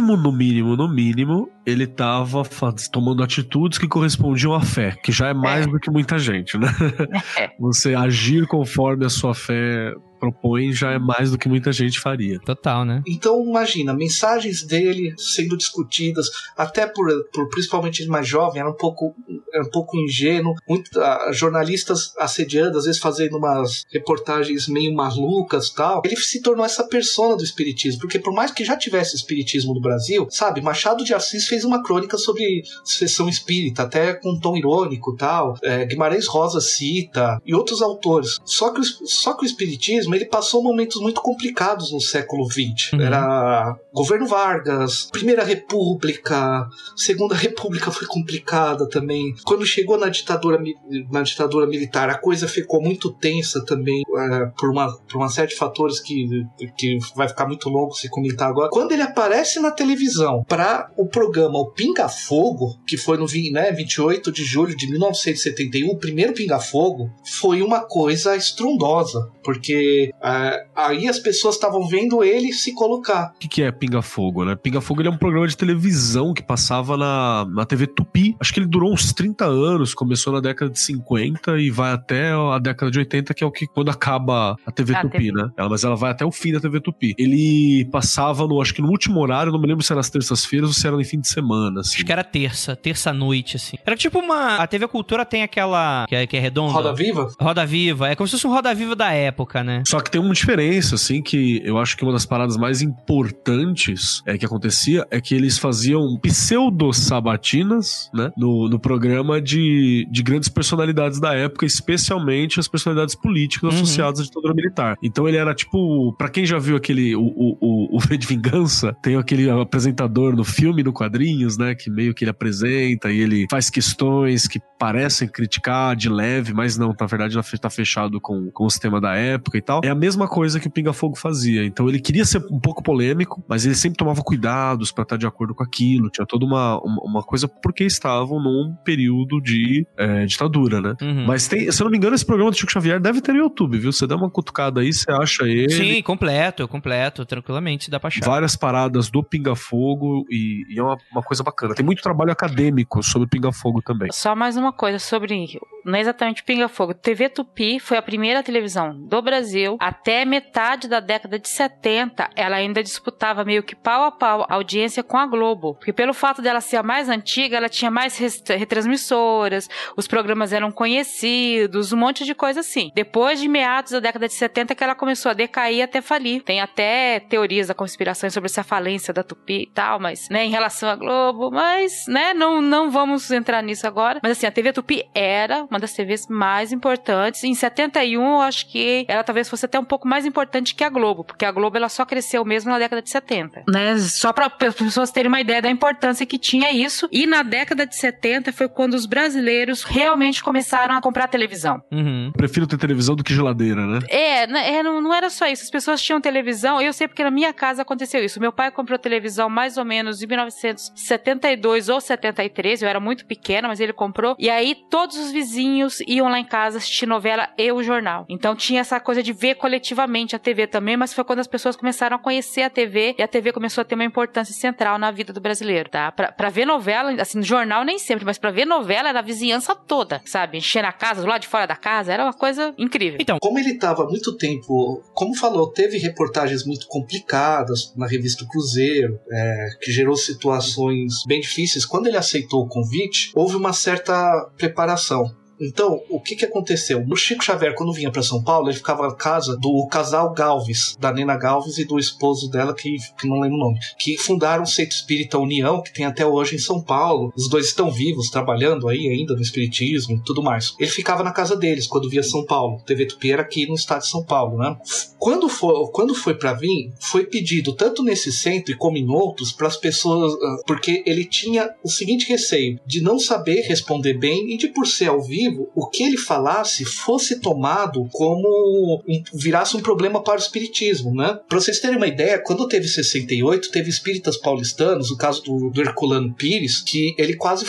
mínimo, ele tava tomando atitudes que correspondiam à fé, que já é mais do que muita gente, né? Você agir conforme a sua fé propõe já é mais do que muita gente faria. Total, né? Então, imagina, mensagens dele sendo discutidas, até por principalmente ele mais jovem, era um pouco ingênuo, jornalistas assediando, às vezes fazendo umas reportagens meio malucas e tal. Ele se tornou essa persona do espiritismo, porque por mais que já tivesse espiritismo no Brasil, sabe, Machado de Assis fez uma crônica sobre sessão espírita, até com um tom irônico e tal, Guimarães Rosa cita, e outros autores. Só que o espiritismo ele passou momentos muito complicados no século XX. Uhum. Era governo Vargas, Primeira República, Segunda República foi complicada também. Quando chegou na ditadura militar, a coisa ficou muito tensa também, por uma série de fatores que vai ficar muito longo se comentar agora. Quando ele aparece na televisão para o programa O Pinga Fogo, que foi no 28 de julho de 1971, o primeiro Pinga Fogo, foi uma coisa estrondosa, porque aí as pessoas estavam vendo ele se colocar. O que é Pinga Fogo, né? Pinga Fogo ele é um programa de televisão que passava na TV Tupi. Acho que ele durou uns 30 anos, começou na década de 50 e vai até a década de 80, que é o que quando acaba a TV Tupi, né? Mas ela vai até o fim da TV Tupi. Ele passava acho que no último horário, não me lembro se era nas terças-feiras ou se era no fim de semana, assim. Acho que era terça-noite, assim. Era tipo a TV Cultura tem aquela que é redonda. Roda Viva? Roda Viva. É como se fosse um Roda Viva da época, né? Só que tem uma diferença, assim, que eu acho que uma das paradas mais importantes que acontecia é que eles faziam pseudo-sabatinas, né, no programa de grandes personalidades da época, especialmente as personalidades políticas associadas à ditadura militar. Então ele era tipo, pra quem já viu o V de Vingança, tem aquele apresentador no filme, no quadrinhos, né, que meio que ele apresenta e ele faz questões que parecem criticar de leve, mas não, na verdade tá fechado com o sistema da época e tal. É a mesma coisa que o Pinga Fogo fazia. Então ele queria ser um pouco polêmico, mas ele sempre tomava cuidados pra estar de acordo com aquilo. Tinha toda uma coisa porque estavam num período de ditadura, né? Uhum. Mas se eu não me engano, esse programa do Chico Xavier deve ter no YouTube, viu? Você dá uma cutucada aí, você acha ele. Sim, completo, tranquilamente, dá pra achar. Várias paradas do Pinga Fogo e é uma coisa bacana. Tem muito trabalho acadêmico sobre Pinga Fogo também. Só mais uma coisa sobre, não é exatamente Pinga Fogo. TV Tupi foi a primeira televisão do Brasil. Até metade da década de 70, ela ainda disputava meio que pau a pau a audiência com a Globo. Porque pelo fato dela ser a mais antiga, ela tinha mais retransmissoras, os programas eram conhecidos, um monte de coisa assim. Depois de meados da década de 70 que ela começou a decair até falir. Tem até teorias da conspiração sobre essa falência da Tupi e tal, mas, né, em relação à Globo, mas, né, não vamos entrar nisso agora. Mas assim, a TV Tupi era uma das TVs mais importantes. Em 71, eu acho que ela talvez fosse fosse até um pouco mais importante que a Globo, porque a Globo ela só cresceu mesmo na década de 70, né? Só para as pessoas terem uma ideia da importância que tinha isso. E na década de 70 foi quando os brasileiros realmente começaram a comprar televisão. Uhum. Prefiro ter televisão do que geladeira, né? Não era só isso. As pessoas tinham televisão. Eu sei porque na minha casa aconteceu isso. Meu pai comprou televisão mais ou menos em 1972 ou 73. Eu era muito pequena, mas ele comprou. E aí todos os vizinhos iam lá em casa assistir novela e o jornal. Então tinha essa coisa de ver coletivamente a TV também, mas foi quando as pessoas começaram a conhecer a TV e a TV começou a ter uma importância central na vida do brasileiro, tá? Pra ver novela, assim, no jornal nem sempre, mas pra ver novela era a vizinhança toda, sabe? Encher na casa, do lado de fora da casa, era uma coisa incrível. Então, como ele estava há muito tempo, como falou, teve reportagens muito complicadas na revista Cruzeiro, que gerou situações bem difíceis. Quando ele aceitou o convite, houve uma certa preparação. Então, o que aconteceu? O Chico Xavier, quando vinha para São Paulo, ele ficava na casa do casal Galves, da Nena Galves e do esposo dela, que não lembro o nome, que fundaram o Centro Espírita União, que tem até hoje em São Paulo. Os dois estão vivos, trabalhando aí ainda no espiritismo e tudo mais. Ele ficava na casa deles quando via São Paulo. TV Tupi era aqui no estado de São Paulo, né? Quando foi para vir, foi pedido tanto nesse centro e como em outros para as pessoas, porque ele tinha o seguinte receio, de não saber responder bem e de, por ser ao vivo, o que ele falasse fosse tomado como virasse um problema para o espiritismo, né? Para vocês terem uma ideia, quando teve 68, teve espíritas paulistanos, o caso do Herculano Pires, que ele quase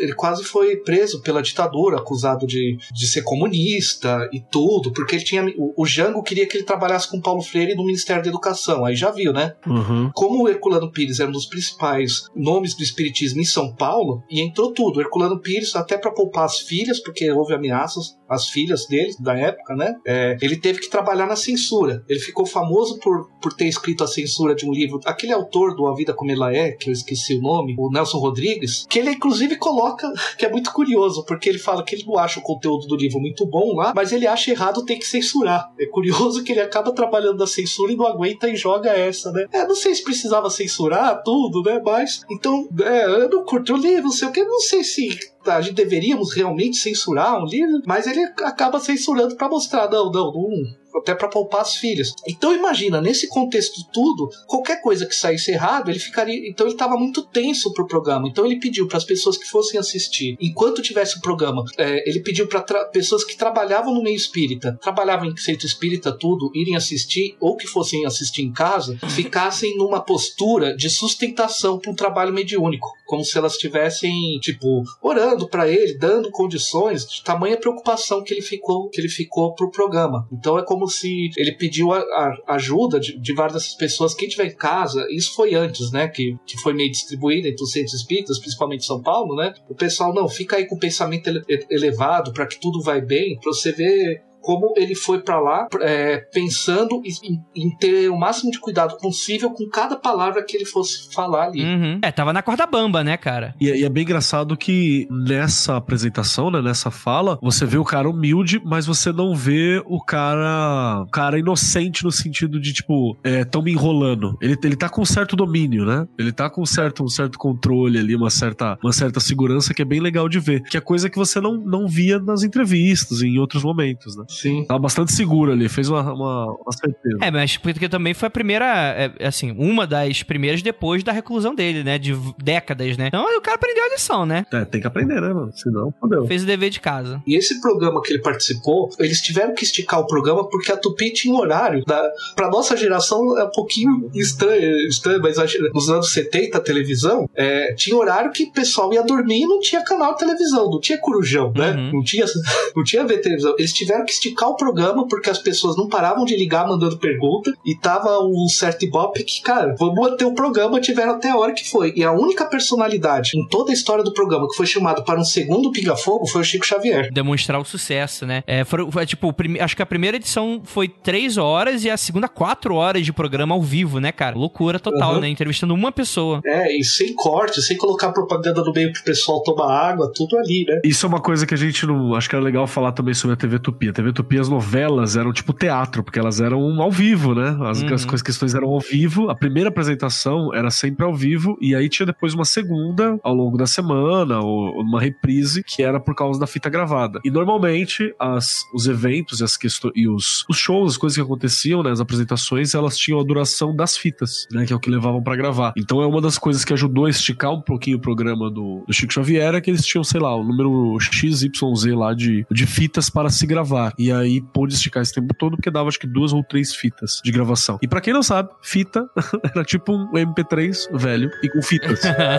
foi preso pela ditadura, acusado de ser comunista e tudo, porque ele tinha o Jango queria que ele trabalhasse com Paulo Freire no Ministério da Educação, aí já viu, né? Uhum. Como o Herculano Pires era um dos principais nomes do espiritismo em São Paulo, e entrou tudo. O Herculano Pires, até para poupar as filhas, porque houve ameaças às filhas dele, da época, né? Ele teve que trabalhar na censura. Ele ficou famoso por ter escrito a censura de um livro, aquele autor do A Vida Como Ela É, que eu esqueci o nome, o Nelson Rodrigues, que ele inclusive coloca, que é muito curioso, porque ele fala que ele não acha o conteúdo do livro muito bom lá, mas ele acha errado ter que censurar. É curioso que ele acaba trabalhando na censura e não aguenta e joga essa, né? Não sei se precisava censurar tudo, né? Mas, então, eu não curto o livro, não sei o que, não sei se a gente deveríamos realmente censurar um livro, mas ele acaba censurando para mostrar, não, até para poupar as filhas. Então imagina, nesse contexto tudo, qualquer coisa que saísse errado, ele ficaria, então ele estava muito tenso pro programa, então ele pediu para as pessoas que fossem assistir, enquanto tivesse o programa, ele pediu para pessoas que trabalhavam no meio espírita, trabalhavam em centro espírita, tudo, irem assistir, ou que fossem assistir em casa, ficassem numa postura de sustentação para um trabalho mediúnico, como se elas estivessem, tipo, orando para ele, dando condições, de tamanha preocupação que ele ficou pro programa. Então é como se ele pediu a ajuda de várias dessas pessoas. Quem tiver em casa, isso foi antes, né, que foi meio distribuído entre os centros espíritas, principalmente em São Paulo, né, o pessoal, não, fica aí com o pensamento elevado para que tudo vai bem, para você ver como ele foi pra lá pensando em ter o máximo de cuidado possível com cada palavra que ele fosse falar ali. Uhum. Tava na corda bamba, né, cara? E é bem engraçado que nessa apresentação, né, nessa fala, você vê o cara humilde, mas você não vê o cara inocente no sentido de, tipo, tão me enrolando. Ele tá com um certo domínio, né? Ele tá com um certo controle ali, uma certa segurança que é bem legal de ver. Que é coisa que você não via nas entrevistas, em outros momentos, né? Sim. Tava bastante seguro ali, fez uma certeza. Mas porque também foi a primeira, assim, uma das primeiras depois da reclusão dele, né? De décadas, né? Então o cara aprendeu a lição, né? Tem que aprender, né, mano? Senão, fodeu. Fez o dever de casa. E esse programa que ele participou, eles tiveram que esticar o programa porque a Tupi tinha um horário. Pra nossa geração é um pouquinho estranho, mas nos anos 70, a televisão, tinha horário que o pessoal ia dormir e não tinha canal de televisão, não tinha corujão, né? Uhum. Não tinha ver televisão. Eles tiveram que esticar o programa porque as pessoas não paravam de ligar mandando pergunta e tava um certo ibope que, cara, vamos manter o programa, tiveram até a hora que foi. E a única personalidade em toda a história do programa que foi chamado para um segundo Pinga-Fogo foi o Chico Xavier. Demonstrar o sucesso, né? Foi tipo, acho que a primeira edição foi 3 horas e a segunda 4 horas de programa ao vivo, né, cara? Loucura total, né? Entrevistando uma pessoa. E sem corte, sem colocar propaganda no meio pro pessoal tomar água, tudo ali, né? Isso é uma coisa que a gente não... Acho que era legal falar também sobre a TV Tupi. A TV Utopia as novelas eram tipo teatro, porque elas eram ao vivo, né? As questões eram ao vivo. A primeira apresentação era sempre ao vivo, e aí tinha depois uma segunda ao longo da semana, ou uma reprise, que era por causa da fita gravada. E normalmente os eventos e os shows, as coisas que aconteciam, né, as apresentações, elas tinham a duração das fitas, né, que é o que levavam pra gravar. Então é uma das coisas que ajudou a esticar um pouquinho o programa do Chico Xavier, é que eles tinham, sei lá, o número XYZ lá de fitas para se gravar. E aí pôde esticar esse tempo todo, porque dava acho que 2 ou 3 fitas de gravação. E pra quem não sabe, fita era tipo um MP3 velho e com fitas.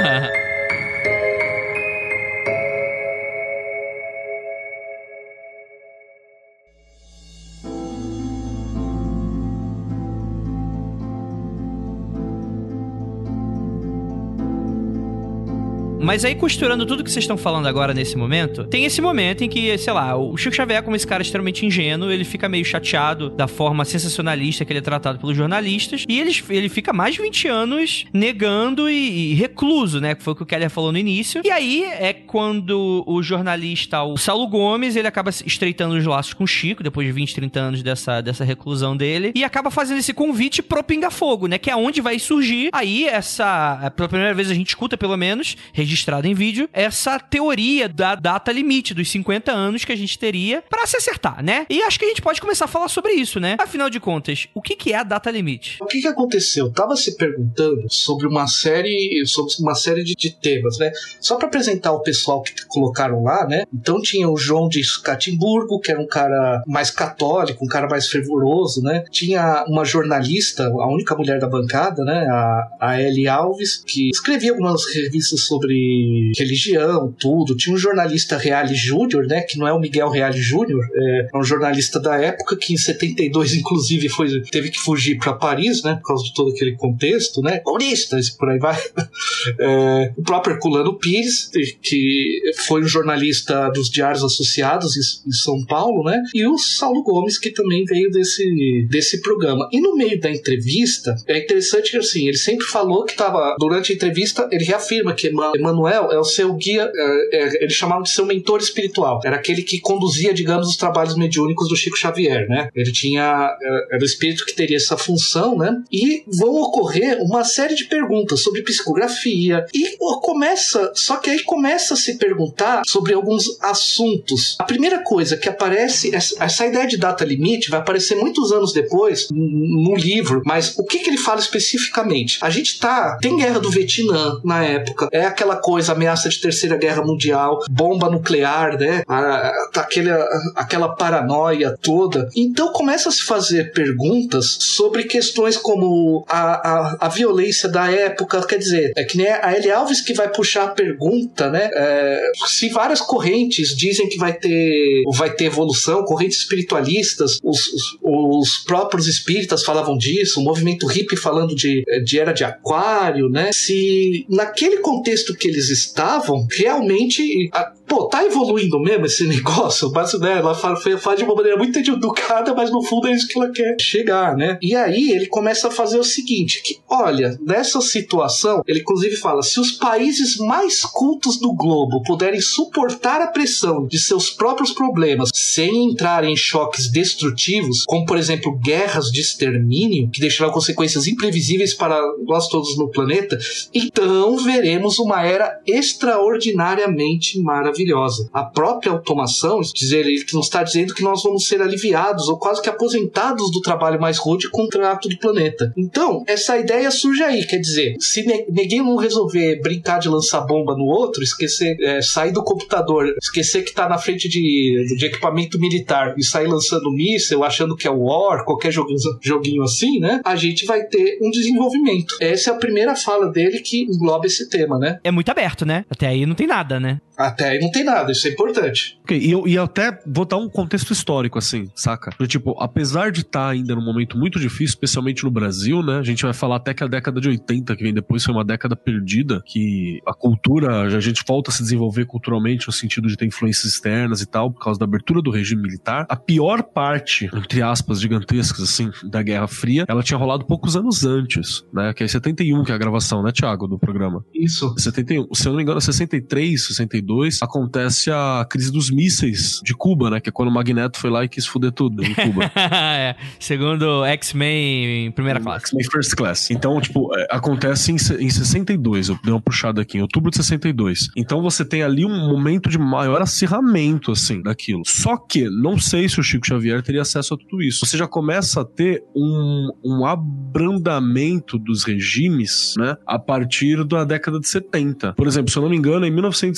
Mas aí, costurando tudo que vocês estão falando agora nesse momento, tem esse momento em que, sei lá, o Chico Xavier, como esse cara extremamente ingênuo, ele fica meio chateado da forma sensacionalista que ele é tratado pelos jornalistas, e ele fica mais de 20 anos negando e recluso, né? Que foi o que o Keller falou no início. E aí é quando o jornalista, o Saulo Gomes, ele acaba estreitando os laços com o Chico, depois de 20, 30 anos dessa reclusão dele, e acaba fazendo esse convite pro Pinga Fogo, né? Que é onde vai surgir aí pela primeira vez a gente escuta, pelo menos, registrado em vídeo, essa teoria da data limite dos 50 anos que a gente teria pra se acertar, né? E acho que a gente pode começar a falar sobre isso, né? Afinal de contas, o que é a data limite? O que aconteceu? Eu tava se perguntando sobre uma série de temas, né? Só pra apresentar o pessoal que colocaram lá, né? Então tinha o João de Catimburgo, que era um cara mais católico, um cara mais fervoroso, né? Tinha uma jornalista, a única mulher da bancada, né? A Ellie Alves, que escrevia algumas revistas sobre religião, tudo. Tinha um jornalista Reale Júnior, né, que não é o Miguel Reale Júnior, é um jornalista da época que em 72, inclusive, teve que fugir para Paris, né, por causa de todo aquele contexto, né, paulistas, por aí vai. O próprio Herculano Pires, que foi um jornalista dos Diários Associados em São Paulo, né, e o Saulo Gomes, que também veio desse programa. E no meio da entrevista, é interessante que, assim, ele sempre falou que durante a entrevista, ele reafirma que Emmanuel é o seu guia, ele chamava de seu mentor espiritual. Era aquele que conduzia, digamos, os trabalhos mediúnicos do Chico Xavier, né? Ele era o espírito que teria essa função, né? E vão ocorrer uma série de perguntas sobre psicografia só que aí começa a se perguntar sobre alguns assuntos. A primeira coisa que aparece, essa ideia de data limite vai aparecer muitos anos depois no livro, mas o que ele fala especificamente? A gente tem guerra do Vietnã na época, é aquela coisa, ameaça de terceira guerra mundial, bomba nuclear, né? Aquela paranoia toda. Então começa a se fazer perguntas sobre questões como a violência da época, quer dizer, é que nem a Ellie Alves que vai puxar a pergunta, né? Se várias correntes dizem que vai ter evolução, correntes espiritualistas, os próprios espíritas falavam disso, o movimento hippie falando de era de aquário, né? Se naquele contexto que eles estavam, realmente tá evoluindo mesmo esse negócio, mas, né, ela fala de uma maneira muito educada, mas no fundo é isso que ela quer chegar, né? E aí ele começa a fazer o seguinte, que olha, nessa situação, ele inclusive fala, se os países mais cultos do globo puderem suportar a pressão de seus próprios problemas sem entrar em choques destrutivos, como por exemplo guerras de extermínio, que deixarão consequências imprevisíveis para nós todos no planeta, então veremos uma era extraordinariamente maravilhosa. A própria automação, ele nos está dizendo que nós vamos ser aliviados ou quase que aposentados do trabalho mais rude com o trato do planeta. Então, essa ideia surge aí, quer dizer, se ninguém não resolver brincar de lançar bomba no outro, esquecer, sair do computador, esquecer que está na frente de equipamento militar e sair lançando míssil, achando que é o War, qualquer joguinho assim, né? A gente vai ter um desenvolvimento. Essa é a primeira fala dele que engloba esse tema, né? É muito aberto, né? Até aí não tem nada, né? Até aí não tem nada, isso é importante. Ok, e até vou dar um contexto histórico, assim, saca? Tipo, apesar de estar ainda num momento muito difícil, especialmente no Brasil, né? A gente vai falar até que a década de 80, que vem depois, foi uma década perdida, que a cultura, a gente volta a se desenvolver culturalmente no sentido de ter influências externas e tal, por causa da abertura do regime militar. A pior parte, entre aspas, gigantescas, assim, da Guerra Fria, ela tinha rolado poucos anos antes, né? Que é 71, que é a gravação, né, Thiago, do programa? Isso. 71, se eu não me engano, 63, 62, acontece a crise dos mísseis de Cuba, né? Que é quando o Magneto foi lá e quis foder tudo em Cuba. Segundo X-Men em primeira classe. X-Men First Class. Então, tipo, acontece em 62. Eu dei uma puxada aqui, em outubro de 62. Então você tem ali um momento de maior acirramento, assim, daquilo. Só que, não sei se o Chico Xavier teria acesso a tudo isso. Você já começa a ter um abrandamento dos regimes, né? A partir da década de 70. Por exemplo, se eu não me engano, é em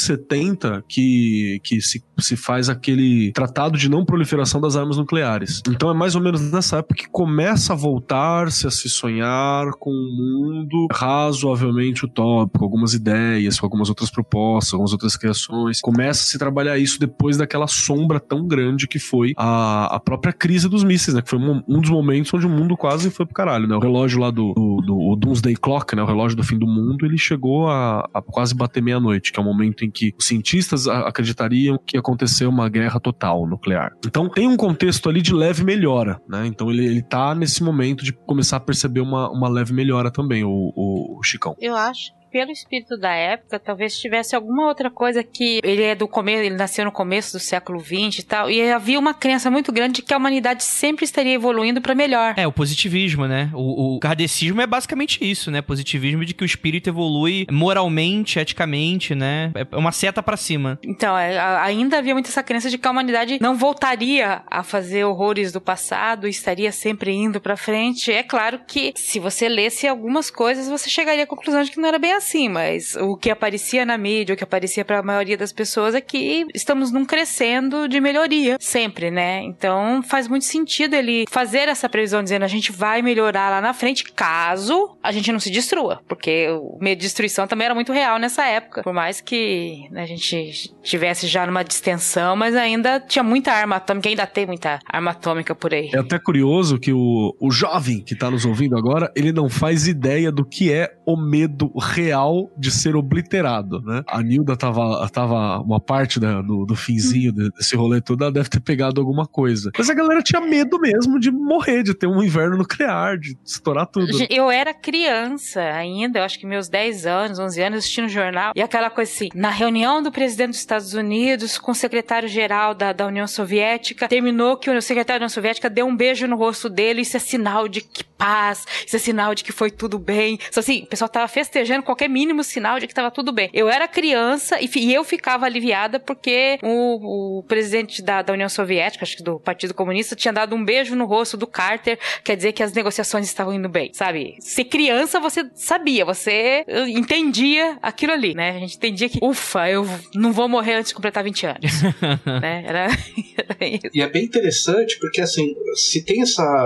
1970 que se faz aquele tratado de não proliferação das armas nucleares. Então é mais ou menos nessa época que começa a voltar-se a se sonhar com um mundo razoavelmente utópico, algumas ideias, com algumas outras propostas, algumas outras criações. Começa a se trabalhar isso depois daquela sombra tão grande que foi a própria crise dos mísseis, né? Que foi um dos momentos onde o mundo quase foi pro caralho, né? O relógio lá do Doomsday Clock, né? O relógio do fim do mundo, ele chegou a quase bater meia-noite, que é o momento em que os cientistas acreditariam que ia acontecer uma guerra total nuclear. Então tem um contexto ali de leve melhora, né? Então ele tá nesse momento de começar a perceber uma leve melhora também, o Chicão. Eu acho que pelo espírito da época, talvez tivesse alguma outra coisa que ele é do começo, ele nasceu no começo do século XX e tal, e havia uma crença muito grande de que a humanidade sempre estaria evoluindo pra melhor. O positivismo, né? O kardecismo é basicamente isso, né? Positivismo de que o espírito evolui moralmente, eticamente, né? É uma seta pra cima. Então, ainda havia muito essa crença de que a humanidade não voltaria a fazer horrores do passado, estaria sempre indo pra frente. É claro que se você lesse algumas coisas, você chegaria à conclusão de que não era bem assim, mas o que aparecia na mídia, o que aparecia para a maioria das pessoas é que estamos num crescendo de melhoria, sempre, né? Então faz muito sentido ele fazer essa previsão dizendo a gente vai melhorar lá na frente, caso a gente não se destrua, porque o medo de destruição também era muito real nessa época, por mais que, né, a gente tivesse já numa distensão, mas ainda tinha muita arma atômica, ainda tem muita arma atômica por aí. É até curioso que o jovem que tá nos ouvindo agora, ele não faz ideia do que é o medo real de ser obliterado, né? A Nilda tava uma parte do finzinho desse rolê todo, ela deve ter pegado alguma coisa. Mas a galera tinha medo mesmo de morrer, de ter um inverno nuclear, de estourar tudo. Eu era criança ainda, eu acho que meus 10 anos, 11 anos, assistindo o jornal, e aquela coisa assim, na reunião do presidente dos Estados Unidos com o secretário-geral da União Soviética, terminou que o secretário da União Soviética deu um beijo no rosto dele, isso é sinal de que paz, isso é sinal de que foi tudo bem. Só assim, o pessoal tava festejando qualquer mínimo sinal de que tava tudo bem. Eu era criança e eu ficava aliviada porque o presidente da União Soviética, acho que do Partido Comunista, tinha dado um beijo no rosto do Carter, quer dizer que as negociações estavam indo bem, sabe? Ser criança, você sabia, você entendia aquilo ali, né? A gente entendia que, ufa, eu não vou morrer antes de completar 20 anos. Né? Era isso. E é bem interessante porque, assim, se tem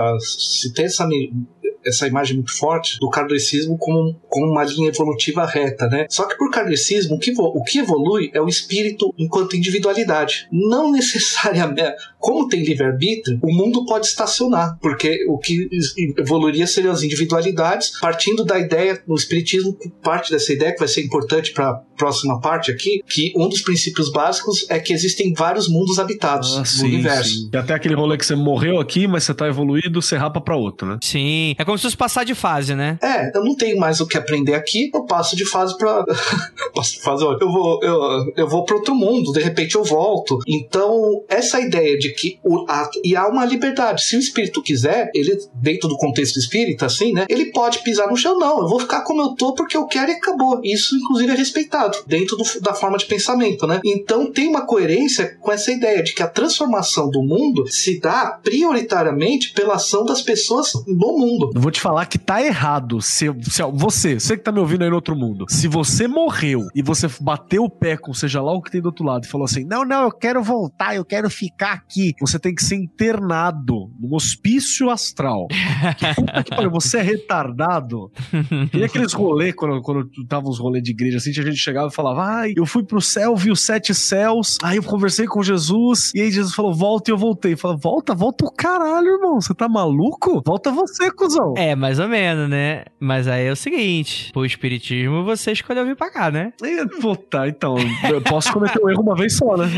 essa imagem muito forte do kardecismo como uma linha evolutiva reta, né? Só que por kardecismo, o que evolui é o espírito enquanto individualidade. Não necessariamente... Como tem livre-arbítrio, o mundo pode estacionar, porque o que evoluiria seriam as individualidades, partindo da ideia, no espiritismo, parte dessa ideia que vai ser importante para a próxima parte aqui, que um dos princípios básicos é que existem vários mundos habitados no universo. Sim. E até aquele rolê que você morreu aqui, mas você tá evoluído, você rapa pra outro, né? Sim, é como se fosse passar de fase, né? Eu não tenho mais o que aprender aqui, eu passo de fase pra... eu vou pra outro mundo, de repente eu volto. Então, essa ideia de que e há uma liberdade, se o espírito quiser, ele, dentro do contexto espírita, assim, né, ele pode pisar no chão, não, eu vou ficar como eu tô porque eu quero e acabou. Isso, inclusive, é respeitado dentro da forma de pensamento, né? Então, tem uma coerência com essa ideia de que a transformação do mundo se dá prioritariamente pela ação das pessoas no mundo. Eu vou te falar que tá errado. Você que tá me ouvindo aí no outro mundo, se você morreu e você bateu o pé com seja lá o que tem do outro lado e falou assim, não, eu quero voltar, eu quero ficar aqui, você tem que ser internado num hospício astral. Puta que pariu, você é retardado. E aqueles rolês, quando tava uns rolês de igreja assim, a gente chegava e falava, eu fui pro céu, vi os 7 céus, aí eu conversei com Jesus, e aí Jesus falou, volta, e eu voltei. Eu falei, volta o caralho, irmão, você tá maluco? Volta você, cuzão. não. É, mais ou menos, né? Mas aí é o seguinte, pro espiritismo você escolheu vir pra cá, né? Pô, tá, então, eu posso cometer um erro uma vez só, né?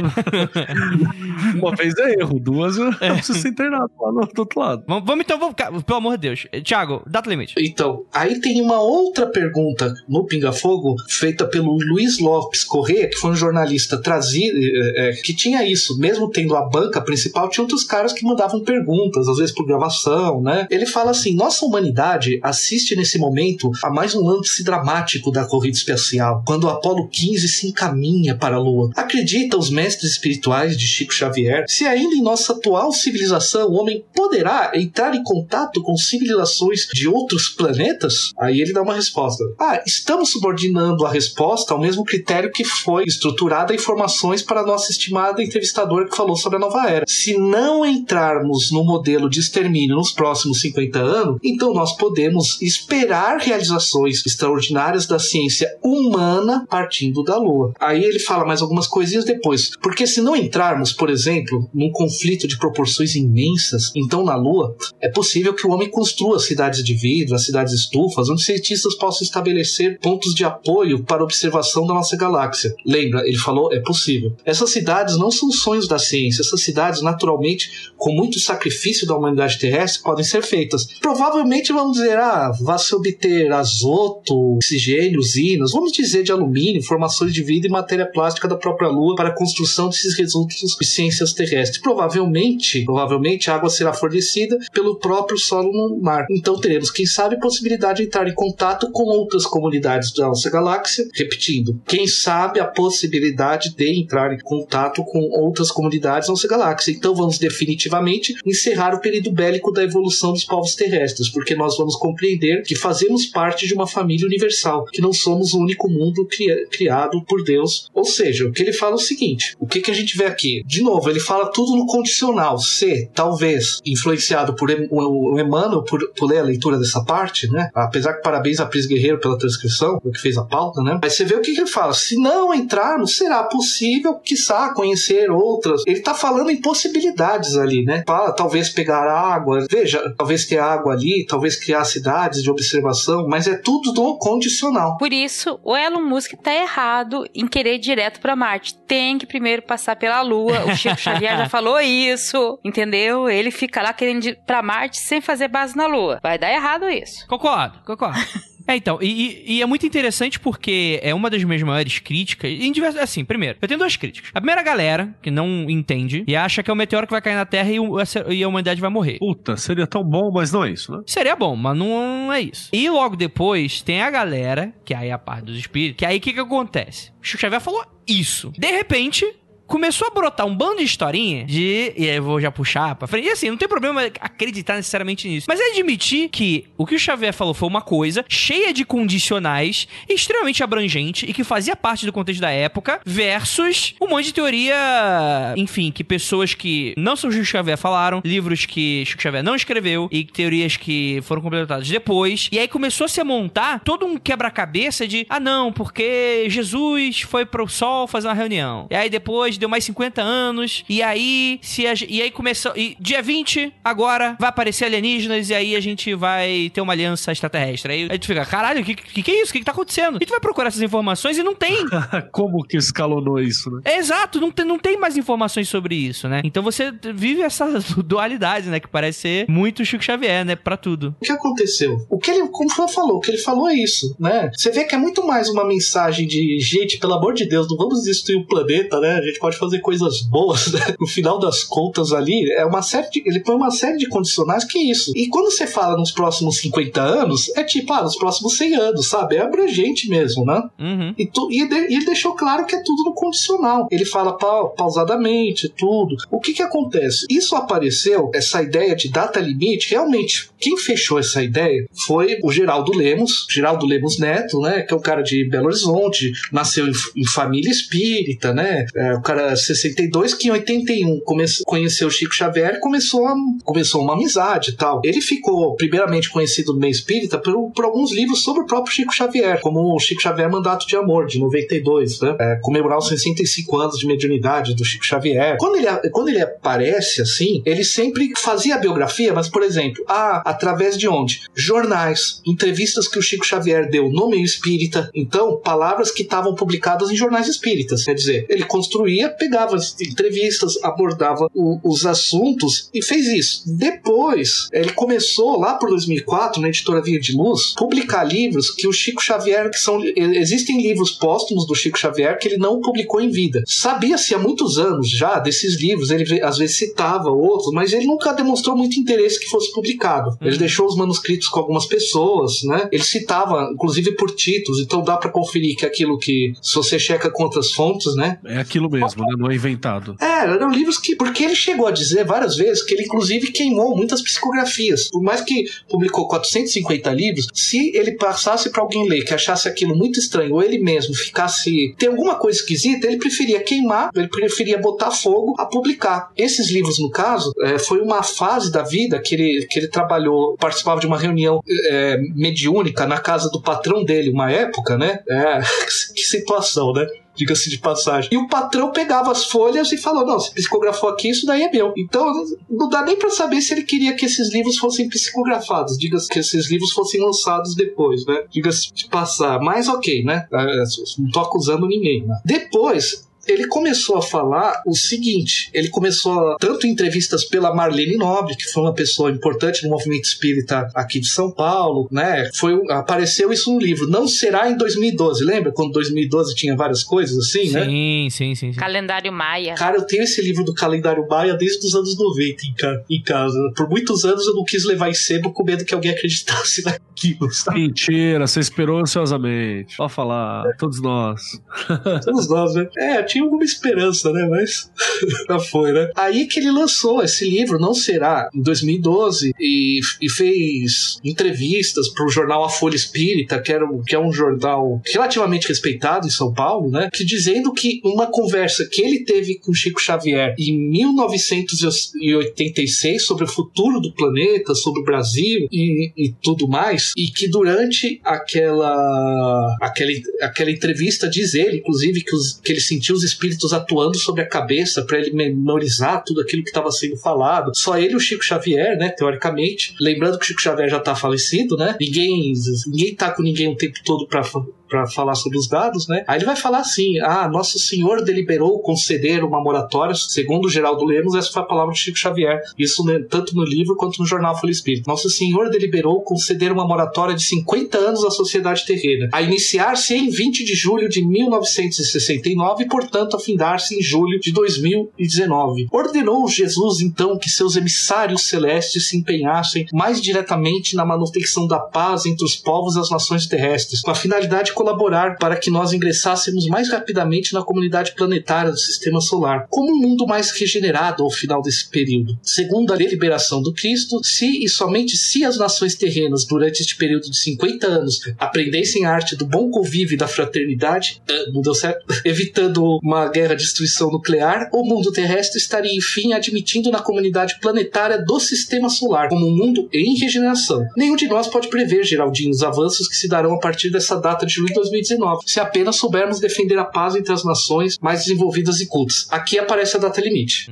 Uma vez é erro, duas eu preciso ser internado lá do outro lado. Vamos, pelo amor de Deus. Thiago, data limite. Então, aí tem uma outra pergunta no Pinga Fogo, feita pelo Luiz Lopes Correia, que foi um jornalista trazido, que tinha isso, mesmo tendo a banca principal, tinha outros caras que mandavam perguntas, às vezes por gravação, né? Ele fala assim, nossa humanidade assiste nesse momento a mais um lance dramático da corrida espacial, quando o Apollo 15 se encaminha para a Lua. Acredita os mestres espirituais de Chico Xavier, se ainda em nossa atual civilização o homem poderá entrar em contato com civilizações de outros planetas? Aí ele dá uma resposta. Estamos subordinando a resposta ao mesmo critério que foi estruturada informações para a nossa estimada entrevistadora que falou sobre a nova era. Se não entrarmos no modelo de extermínio nos próximos 50 anos, então nós podemos esperar realizações extraordinárias da ciência humana partindo da Lua. Aí ele fala mais algumas coisinhas depois. Porque se não entrarmos, por exemplo, num conflito de proporções imensas, então na Lua, é possível que o homem construa cidades de vidro, as cidades estufas, onde cientistas possam estabelecer pontos de apoio para a observação da nossa galáxia. Lembra, ele falou, é possível. Essas cidades não são sonhos da ciência, essas cidades, naturalmente, com muito sacrifício da humanidade terrestre, podem ser feitas. Provavelmente vamos dizer, vai se obter azoto, oxigênio, usinas, vamos dizer de alumínio, formações de vida e matéria plástica da própria Lua para a construção desses resultados de ciências terrestres. Provavelmente a água será fornecida pelo próprio solo no mar. Então teremos, quem sabe, possibilidade de entrar em contato com outras comunidades da nossa galáxia. Repetindo, quem sabe a possibilidade de entrar em contato com outras comunidades da nossa galáxia. Então vamos definitivamente encerrar o período bélico da evolução dos povos terrestres, porque nós vamos compreender que fazemos parte de uma família universal, que não somos o único mundo criado por Deus. Ou seja, o que ele fala é o seguinte, o que a gente vê aqui? De novo, ele fala tudo no condicional. Se, talvez, influenciado por o Emmanuel, por ler a leitura dessa parte, né? Apesar que parabéns a Pris Guerreiro pela transcrição, que fez a pauta, né? Mas você vê o que ele fala. Se não entrarmos, será possível, quiçá, conhecer outras. Ele tá falando em possibilidades ali, né? Fala, talvez pegar água, veja, talvez ter água ali, talvez criar cidades de observação, mas é tudo no condicional. Por isso, o Elon Musk tá errado em querer ir direto pra Marte. Tem que primeiro passar pela Lua. O Chico Xavier já falou isso, entendeu? Ele fica lá querendo ir pra Marte sem fazer base na Lua. Vai dar errado isso. Concordo. Então, e é muito interessante porque é uma das minhas maiores críticas, assim, primeiro, eu tenho duas críticas. A primeira galera, que não entende e acha que é um meteoro que vai cair na Terra e a humanidade vai morrer. Puta, seria tão bom, mas não é isso, né? Seria bom, mas não é isso. E logo depois tem a galera, que aí é a parte dos espíritos, que aí o que acontece? O Chico Xavier falou isso. De repente, começou a brotar um bando de historinha e aí eu vou já puxar pra frente. E assim, não tem problema acreditar necessariamente nisso. Mas é admitir que o que o Xavier falou foi uma coisa cheia de condicionais, extremamente abrangente e que fazia parte do contexto da época, versus um monte de teoria, enfim, que pessoas que não são Chico Xavier falaram, livros que Chico Xavier não escreveu e teorias que foram completadas depois. E aí começou a se montar todo um quebra-cabeça de, não, porque Jesus foi pro sol fazer uma reunião. E aí depois deu mais 50 anos, e aí começou, e dia 20, agora, vai aparecer alienígenas, e aí a gente vai ter uma aliança extraterrestre. Aí tu fica, caralho, o que é isso? O que tá acontecendo? E tu vai procurar essas informações e não tem. Como que escalonou isso, né? Exato, não tem mais informações sobre isso, né? Então você vive essa dualidade, né, que parece ser muito Chico Xavier, né, pra tudo. O que aconteceu? Como o Fran falou, o que ele falou é isso, né? Você vê que é muito mais uma mensagem de, gente, pelo amor de Deus, não vamos destruir o planeta, né? A gente pode fazer coisas boas, né? No final das contas ali, ele põe uma série de condicionais que é isso. E quando você fala nos próximos 50 anos, é tipo, nos próximos 100 anos, sabe? É abrangente mesmo, né? Uhum. E ele deixou claro que é tudo no condicional. Ele fala pausadamente, tudo. O que acontece? Isso apareceu, essa ideia de data limite, realmente, quem fechou essa ideia foi o Geraldo Lemos Neto, né? Que é um cara de Belo Horizonte, nasceu em família espírita, né? O cara para 62, que em 81 conheceu o Chico Xavier e começou uma amizade e tal. Ele ficou primeiramente conhecido no meio espírita por alguns livros sobre o próprio Chico Xavier, como o Chico Xavier Mandato de Amor, de 92, né? Comemorar os 65 anos de mediunidade do Chico Xavier. Quando ele aparece assim, ele sempre fazia a biografia, mas, por exemplo, através de onde? Jornais, entrevistas que o Chico Xavier deu no meio espírita, então, palavras que estavam publicadas em jornais espíritas. Quer dizer, ele construía, pegava as entrevistas, abordava os assuntos e fez isso. Depois, ele começou, lá por 2004, na editora Via de Luz, publicar livros que o Chico Xavier, existem livros póstumos do Chico Xavier que ele não publicou em vida. Sabia-se há muitos anos já desses livros, ele às vezes citava outros, mas ele nunca demonstrou muito interesse que fosse publicado. Ele deixou os manuscritos com algumas pessoas, né? Ele citava, inclusive por títulos, então dá pra conferir que aquilo que, se você checa com outras fontes, né? É aquilo mesmo, né? Não é inventado. Eram livros que... Porque ele chegou a dizer várias vezes que ele, inclusive, queimou muitas psicografias. Por mais que publicou 450 livros, se ele passasse pra alguém ler que achasse aquilo muito estranho, ou ele mesmo tem alguma coisa esquisita, ele preferia queimar, ele preferia botar fogo a publicar. Esses livros, no caso, foi uma fase da vida que ele trabalhou, participava de uma reunião mediúnica na casa do patrão dele, uma época, né? Que situação, né? Diga-se de passagem. E o patrão pegava as folhas e falou, não, se psicografou aqui, isso daí é meu. Então, não dá nem pra saber se ele queria que esses livros fossem psicografados. Diga-se que esses livros fossem lançados depois, né? Diga-se de passar. Mas ok, né? Não tô acusando ninguém, né? Depois... ele começou a falar o seguinte, ele começou tanto em entrevistas pela Marlene Nobre, que foi uma pessoa importante no movimento espírita aqui de São Paulo, né? Apareceu isso no livro, Não Será em 2012, lembra? Quando 2012 tinha várias coisas assim, né? Sim. Calendário Maia. Cara, eu tenho esse livro do Calendário Maia desde os anos 90 em casa. Por muitos anos eu não quis levar em sebo com medo que alguém acreditasse naquilo, sabe? Mentira, você esperou ansiosamente. Pode falar, todos nós. Todos nós, né? Tinha alguma esperança, né? Mas já foi, né? Aí que ele lançou esse livro, Não Será, em 2012, e fez entrevistas pro jornal A Folha Espírita, que é um jornal relativamente respeitado em São Paulo, né? Que dizendo que uma conversa que ele teve com Chico Xavier em 1986 sobre o futuro do planeta, sobre o Brasil e tudo mais, e que durante aquela entrevista diz ele, inclusive, que ele sentiu os espíritos atuando sobre a cabeça para ele memorizar tudo aquilo que estava sendo falado. Só ele e o Chico Xavier, né, teoricamente. Lembrando que o Chico Xavier já tá falecido, né? Ninguém tá com ninguém o tempo todo para falar sobre os dados, né? Aí ele vai falar assim, Nosso Senhor deliberou conceder uma moratória, segundo o Geraldo Lemos, essa foi a palavra de Chico Xavier, isso, né, tanto no livro quanto no jornal Folha Espírita. Nosso Senhor deliberou conceder uma moratória de 50 anos à sociedade terrena, a iniciar-se em 20 de julho de 1969 e, portanto, a findar-se em julho de 2019. Ordenou Jesus, então, que seus emissários celestes se empenhassem mais diretamente na manutenção da paz entre os povos e as nações terrestres, com a finalidade de colaborar para que nós ingressássemos mais rapidamente na comunidade planetária do Sistema Solar, como um mundo mais regenerado ao final desse período. Segundo a deliberação do Cristo, se e somente se as nações terrenas, durante este período de 50 anos, aprendessem a arte do bom convívio e da fraternidade, não deu certo, evitando uma guerra de destruição nuclear, o mundo terrestre estaria, enfim, admitindo na comunidade planetária do Sistema Solar, como um mundo em regeneração. Nenhum de nós pode prever, Geraldinho, os avanços que se darão a partir dessa data de julho de 2019, se apenas soubermos defender a paz entre as nações mais desenvolvidas e cultas. Aqui aparece a data limite.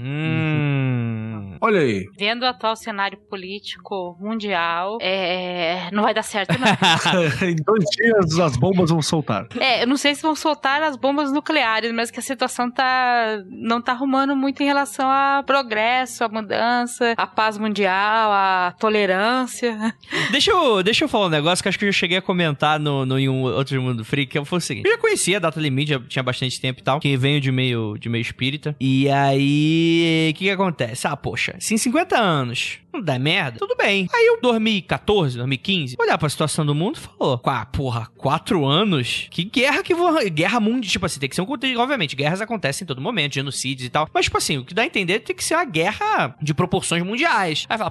Olha aí. Vendo o atual cenário político mundial, não vai dar certo, não. Em 2 dias as bombas vão soltar. Eu não sei se vão soltar as bombas nucleares, mas que a situação não tá arrumando muito em relação ao progresso, a mudança, a paz mundial, a tolerância. Deixa eu falar um negócio que acho que eu cheguei a comentar em um outro Mundo Freak, que foi o seguinte. Eu já conhecia a data limite, já tinha bastante tempo e tal, que venho de meio espírita. E aí, o que acontece? Poxa, poxa, se em 50 anos não dá merda, tudo bem. Aí eu 2014, 2015, olhar pra situação do mundo e falou, 4 anos? Que guerra que vou... Guerra mundial, tipo assim, tem que ser um contexto, obviamente, guerras acontecem em todo momento, genocídios e tal, mas tipo assim, o que dá a entender tem que ser uma guerra de proporções mundiais. Aí fala,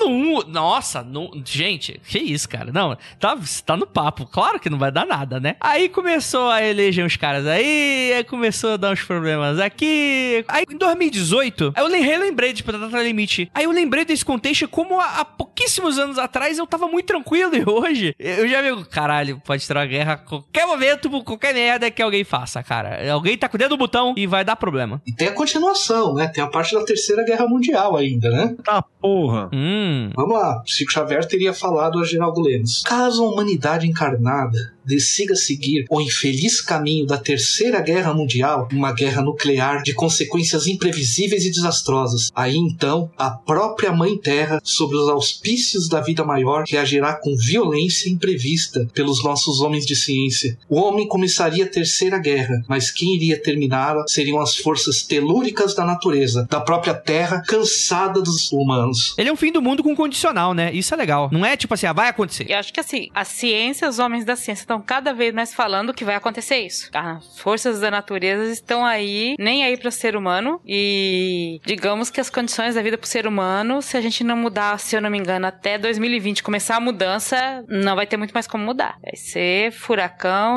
gente, que isso, cara? Não, tá no papo, claro que não vai dar nada, né? Aí começou a eleger uns caras aí começou a dar uns problemas aqui. Aí em 2018, eu relembrei, tipo, da data limite. Aí eu lembrei desse contexto como há pouquíssimos anos atrás eu tava muito tranquilo e hoje eu já vi, caralho, pode ter uma guerra a qualquer momento, por qualquer merda que alguém faça, cara. Alguém tá com o dedo no botão e vai dar problema. E tem a continuação, né? Tem a parte da Terceira Guerra Mundial ainda, né? Tá, porra. Vamos lá. Chico Xavier teria falado a Geraldo Lemos. Caso a humanidade encarnada decida seguir o infeliz caminho da Terceira Guerra Mundial, uma guerra nuclear de consequências imprevisíveis e desastrosas, aí então a própria Mãe Terra, sob os auspícios da vida maior, reagirá com violência imprevista pelos nossos homens de ciência. O homem começaria a Terceira Guerra, mas quem iria terminá-la seriam as forças telúricas da natureza, da própria Terra, cansada dos humanos. Ele é um fim do mundo com condicional, né? Isso é legal. Não é tipo assim, vai acontecer. Eu acho que assim, a ciência, os homens da ciência estão cada vez mais falando que vai acontecer isso. As forças da natureza estão aí, nem aí para o ser humano, e digamos que as condições da vida para o ser humano, se a gente não mudar, se eu não me engano, até 2020 começar a mudança, não vai ter muito mais como mudar. Vai ser furacão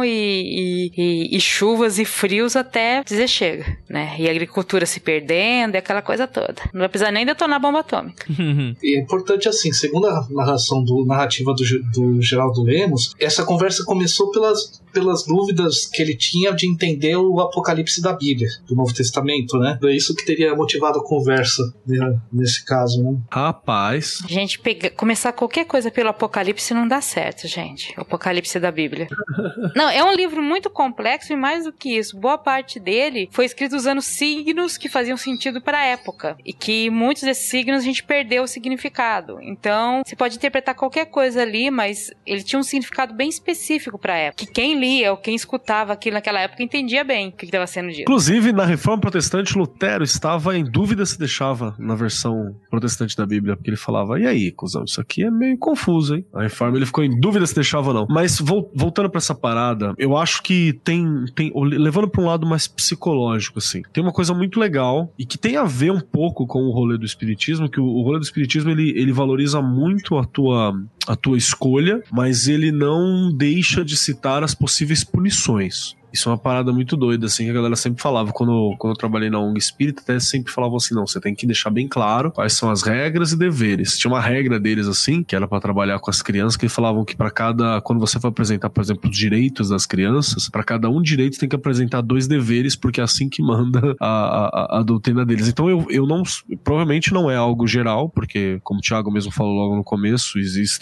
e chuvas e frios até dizer chega, né? E a agricultura se perdendo, e aquela coisa toda. Não vai precisar nem detonar bomba atômica. E é importante assim, segundo a narrativa do Geraldo Lemos, essa conversa começou pelas dúvidas que ele tinha de entender o Apocalipse da Bíblia, do Novo Testamento, né? É isso que teria motivado a conversa, né, nesse caso, né? Rapaz. Gente, começar qualquer coisa pelo Apocalipse não dá certo, gente. O Apocalipse da Bíblia. Não, é um livro muito complexo e mais do que isso, boa parte dele foi escrito usando signos que faziam sentido para a época e que muitos desses signos a gente perdeu o significado. Então, você pode interpretar qualquer coisa ali, mas ele tinha um significado bem específico para a época. Que quem lia ou quem escutava aquilo naquela época entendia bem o que estava sendo dito. Inclusive, na Reforma Protestante, Lutero estava em dúvida se deixava na versão protestante da Bíblia, porque ele falava, e aí, cuzão, isso aqui é meio confuso, hein? A Reforma, ele ficou em dúvida se deixava ou não. Mas, voltando pra essa parada, eu acho que tem levando pra um lado mais psicológico, assim, tem uma coisa muito legal e que tem a ver um pouco com o rolê do espiritismo, que o rolê do espiritismo, ele valoriza muito a tua escolha, mas ele não deixa de citar as possíveis punições. Isso é uma parada muito doida, assim, que a galera sempre falava. Quando eu trabalhei na ONG Espírita, até sempre falavam assim, não, você tem que deixar bem claro quais são as regras e deveres. Tinha uma regra deles, assim, que era pra trabalhar com as crianças, que eles falavam que quando você for apresentar, por exemplo, os direitos das crianças, pra cada um direito tem que apresentar 2 deveres, porque é assim que manda a doutrina deles. Então eu não, provavelmente não é algo geral, porque, como o Thiago mesmo falou logo no começo,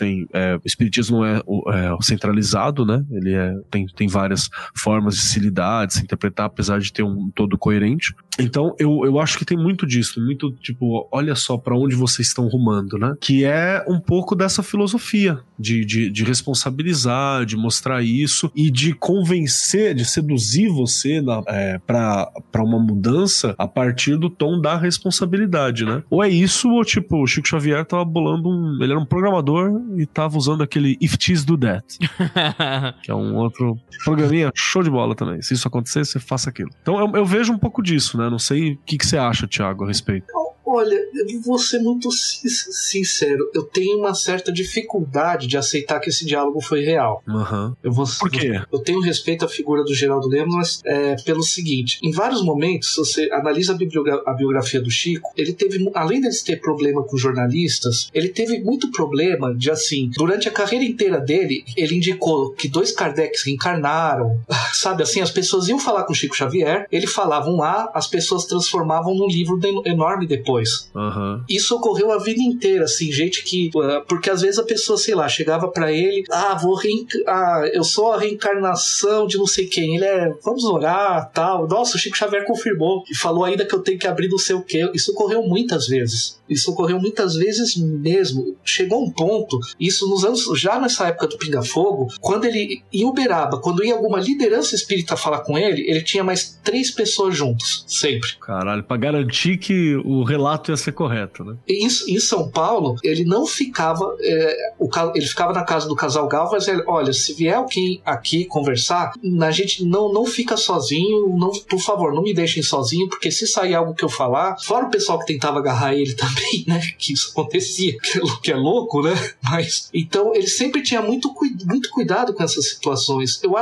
o espiritismo não é centralizado, né? Ele tem várias formas de se lidar, de se interpretar, apesar de ter um todo coerente. Então, eu acho que tem muito disso, muito tipo, olha só pra onde vocês estão rumando, né? Que é um pouco dessa filosofia de responsabilizar, de mostrar isso e de convencer, de seduzir você pra uma mudança a partir do tom da responsabilidade, né? Ou é isso, ou tipo, o Chico Xavier tava bolando ele era um programador e tava usando aquele If Tis Do That, que é um outro programinha show de bola também. Se isso acontecer, você faça aquilo. Então eu vejo um pouco disso, né? Não sei o que você acha, Thiago, a respeito. Olha, eu vou ser muito sincero. Eu tenho uma certa dificuldade de aceitar que esse diálogo foi real. Uhum. Por quê? Eu tenho respeito à figura do Geraldo Lemos, mas pelo seguinte: em vários momentos, se você analisa a biografia do Chico, ele teve, além de ter problema com jornalistas, ele teve muito problema de, assim, durante a carreira inteira dele, ele indicou que 2 Kardec's reencarnaram, sabe, assim, as pessoas iam falar com o Chico Xavier, ele falava um A, as pessoas transformavam num livro enorme depois. Uhum. Isso ocorreu a vida inteira, assim, gente que... Porque às vezes a pessoa, sei lá, chegava pra ele, eu sou a reencarnação de não sei quem, vamos orar, tal. Nossa, o Chico Xavier confirmou e falou ainda que eu tenho que abrir não sei o quê. Isso ocorreu muitas vezes. Isso ocorreu muitas vezes mesmo. Chegou um ponto, isso nos anos, já nessa época do Pinga Fogo, quando ele, em Uberaba, quando ia alguma liderança espírita falar com ele tinha mais 3 pessoas juntos, sempre. Caralho, pra garantir que o relato ia ser correto, né? Em São Paulo, ele não ficava, ele ficava na casa do casal Galva, mas ele, olha, se vier alguém aqui conversar, a gente não fica sozinho, não, por favor, não me deixem sozinho, porque se sair algo que eu falar, fora o pessoal que tentava agarrar ele também, né, que isso acontecia, que é louco, né, mas, então, ele sempre tinha muito cuidado com essas situações. Eu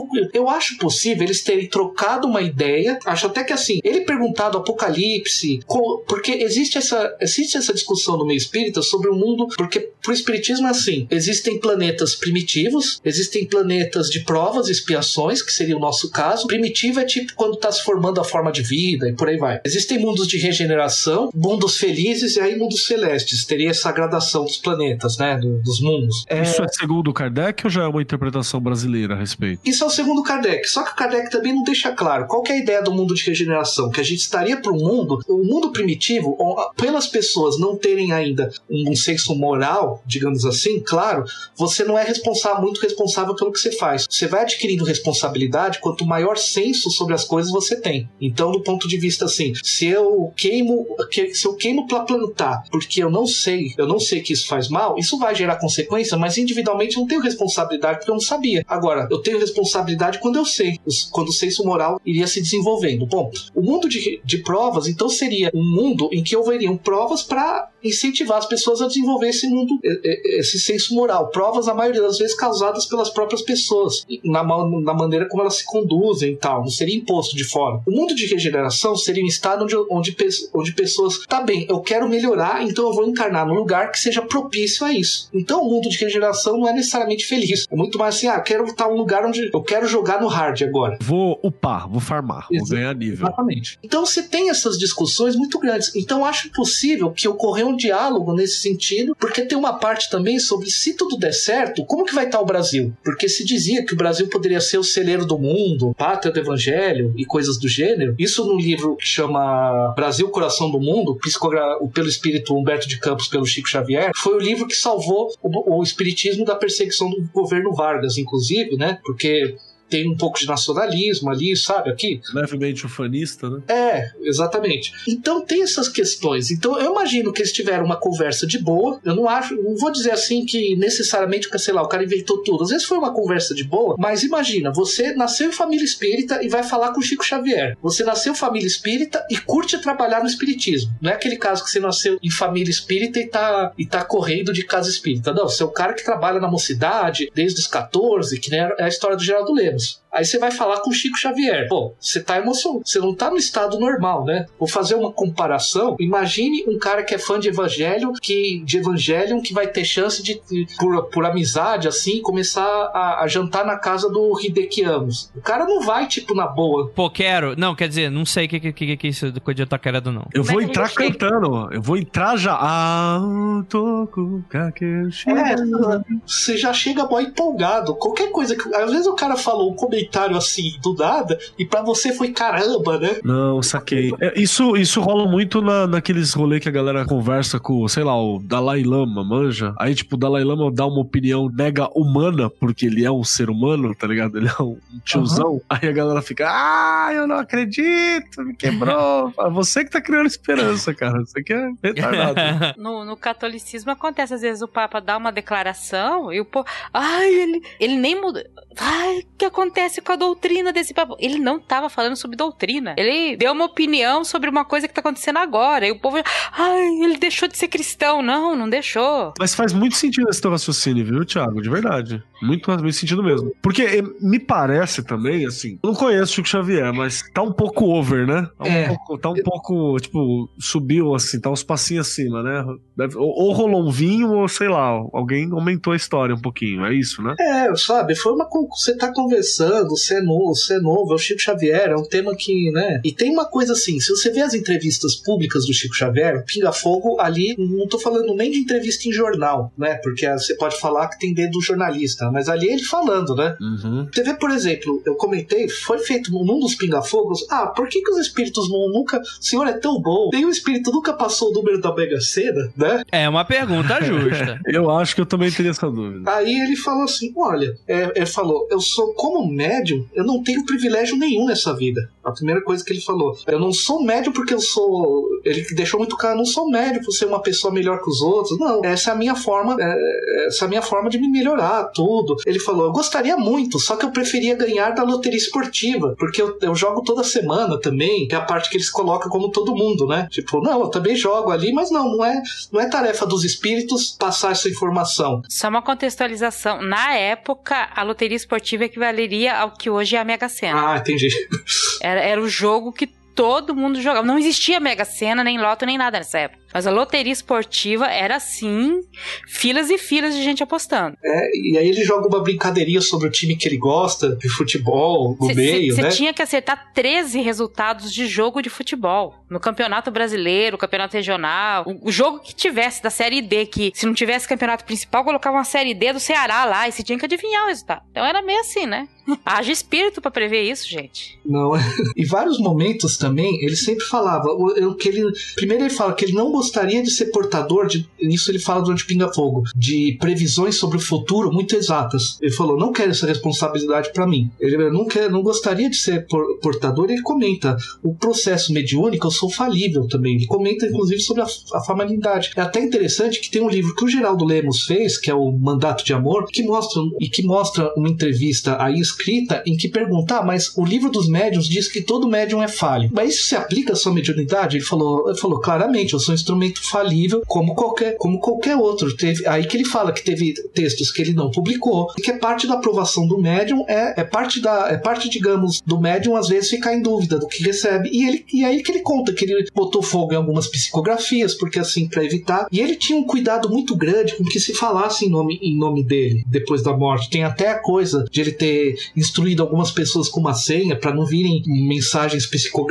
acho possível eles terem trocado uma ideia, acho até que assim, ele perguntado Apocalipse, porque existe essa discussão no meio espírita sobre o mundo, porque pro espiritismo é assim, existem planetas primitivos, existem planetas de provas e expiações, que seria o nosso caso. Primitivo é tipo quando tá se formando a forma de vida e por aí vai. Existem mundos de regeneração, mundos felizes e aí mundos celestes, teria essa gradação dos planetas, né, dos mundos. Isso é segundo Kardec ou já é uma interpretação brasileira a respeito? Isso é o segundo Kardec, só que o Kardec também não deixa claro qual que é a ideia do mundo de regeneração, que a gente estaria para o mundo primitivo, pelas pessoas não terem ainda um senso moral, digamos assim, claro, você não é muito responsável pelo que você faz. Você vai adquirindo responsabilidade quanto maior senso sobre as coisas você tem. Então, do ponto de vista assim, se eu queimo para plantar, porque eu não sei que isso faz mal, isso vai gerar consequência, mas individualmente eu não tenho responsabilidade porque eu não sabia. Agora, eu tenho responsabilidade quando eu sei, quando o senso moral iria se desenvolvendo. Bom, o mundo de provas, então, seria um mundo em que houveriam provas para incentivar as pessoas a desenvolver esse mundo, esse senso moral. Provas, a maioria das vezes, causadas pelas próprias pessoas, na maneira como elas se conduzem e tal, não seria imposto de fora. O mundo de regeneração seria um estado onde pessoas, tá bem, eu quero melhorar, então eu vou encarnar num lugar que seja propício a isso. Então o mundo de regeneração não é necessariamente feliz, é muito mais assim, eu quero estar num lugar onde eu quero jogar no hard agora. Vou upar, vou farmar, vou ganhar nível. Exatamente. Então você tem essas discussões muito grandes. Então acho possível que ocorreu um diálogo nesse sentido, porque tem uma parte também sobre se tudo der certo, como que vai estar o Brasil? Porque se dizia que o Brasil poderia ser o celeiro do mundo, pátria do evangelho e coisas do gênero. Isso num livro que chama Brasil, Coração do Mundo, pelo espírito Humberto de Campos, pelo Chico Xavier, foi o livro que salvou o espiritismo da perseguição do governo Vargas, inclusive, né? Porque tem um pouco de nacionalismo ali, sabe, aqui. Levemente ufanista, né? Exatamente. Então tem essas questões. Então eu imagino que eles tiveram uma conversa de boa. Eu não vou dizer assim que necessariamente, sei lá, o cara inventou tudo. Às vezes foi uma conversa de boa, mas imagina, você nasceu em família espírita e vai falar com o Chico Xavier. Você nasceu em família espírita e curte trabalhar no espiritismo. Não é aquele caso que você nasceu em família espírita e tá correndo de casa espírita. Não, você é o cara que trabalha na mocidade desde os 14, que nem é a história do Geraldo Lemos. Aí você vai falar com o Chico Xavier. Pô, você tá emocionado, você não tá no estado normal, né? Vou fazer uma comparação. Imagine um cara que é fã de Evangelion, que vai ter chance de, por amizade, assim, começar a jantar na casa do Hideki Amos. O cara não vai, tipo, na boa. Pô, quero. Não, quer dizer, não sei o que é isso do Código Taquerado, não. Eu vou entrar cantando. Eu vou entrar já. Você já chega mó empolgado. Qualquer coisa que. Às vezes o cara falou um comentário assim do nada e pra você foi caramba, né? Não, saquei. Isso rola muito naqueles rolês que a galera conversa com, sei lá, o Dalai Lama, manja? Aí, tipo, o Dalai Lama dá uma opinião mega humana, porque ele é um ser humano, tá ligado? Ele é um tiozão. Uhum. Aí a galera fica, eu não acredito, me quebrou. Você que tá criando esperança, cara. Você que é retardado. No catolicismo acontece, às vezes o Papa dá uma declaração e o povo, ele nem muda. O que acontece com a doutrina desse Papa? Ele não estava falando sobre doutrina. Ele deu uma opinião sobre uma coisa que está acontecendo agora. E o povo, ele deixou de ser cristão. Não deixou. Mas faz muito sentido esse teu raciocínio, viu, Thiago? De verdade. Muito sentido mesmo. Porque me parece também, assim, eu não conheço o Chico Xavier, mas tá um pouco over, né? Tá um pouco, tipo, subiu, assim, tá uns passinhos acima, né? Ou rolou um vinho, ou sei lá, alguém aumentou a história um pouquinho. É isso, né? Sabe? Foi você tá conversando, falando, você é novo, é o Chico Xavier, é um tema que, né? E tem uma coisa assim, se você vê as entrevistas públicas do Chico Xavier, Pinga Fogo ali, não tô falando nem de entrevista em jornal, né? Porque você pode falar que tem dedo do jornalista, mas ali ele falando, né? Você vê, por exemplo, eu comentei, foi feito num dos Pinga Fogos, por que os espíritos nunca... O senhor é tão bom, nenhum espírito nunca passou o número da Mega Sena, né? É uma pergunta justa. Eu acho que eu também teria essa dúvida. Aí ele falou assim, olha, ele falou, eu sou como médium, eu não tenho privilégio nenhum nessa vida. A primeira coisa que ele falou, eu não sou médium porque eu sou... Ele deixou muito claro, eu não sou médium por ser uma pessoa melhor que os outros. Não, essa é a minha forma, de me melhorar, tudo. Ele falou, eu gostaria muito, só que eu preferia ganhar da loteria esportiva, porque eu jogo toda semana também, que é a parte que eles colocam como todo mundo, né? Tipo, não, eu também jogo ali, mas não é tarefa dos espíritos passar essa informação. Só uma contextualização. Na época, a loteria esportiva equivaleria ao que hoje é a Mega Sena. Entendi. Era o jogo que todo mundo jogava. Não existia Mega Sena, nem loto, nem nada nessa época. Mas a loteria esportiva era, assim, filas e filas de gente apostando. E aí ele joga uma brincadeirinha sobre o time que ele gosta, de futebol, no meio, né? Você tinha que acertar 13 resultados de jogo de futebol. No Campeonato Brasileiro, Campeonato Regional. O jogo que tivesse da Série D, que se não tivesse campeonato principal, colocava uma Série D do Ceará lá, e você tinha que adivinhar o resultado. Então era meio assim, né? Haja espírito pra prever isso, gente. Não, em vários momentos também, ele sempre falava, primeiro ele fala que ele não gostaria de ser portador isso ele fala durante Pinga Fogo, de previsões sobre o futuro muito exatas. Ele falou, não quero essa responsabilidade pra mim. Ele não gostaria de ser portador. Ele comenta, o processo mediúnico, eu sou falível também. Ele comenta inclusive sobre a formalidade. É até interessante que tem um livro que o Geraldo Lemos fez, que é o Mandato de Amor, que mostra uma entrevista aí escrita em que pergunta, mas o livro dos médiuns diz que todo médium é falho. Mas isso se aplica à sua mediunidade? Ele falou claramente, eu sou um instrumento falível como qualquer outro. Aí que ele fala que teve textos que ele não publicou, e que é parte da aprovação do médium, é parte, digamos, do médium às vezes ficar em dúvida do que recebe. E aí que ele conta que ele botou fogo em algumas psicografias, porque assim, para evitar. E ele tinha um cuidado muito grande com que se falasse em nome dele depois da morte. Tem até a coisa de ele ter instruído algumas pessoas com uma senha para não virem mensagens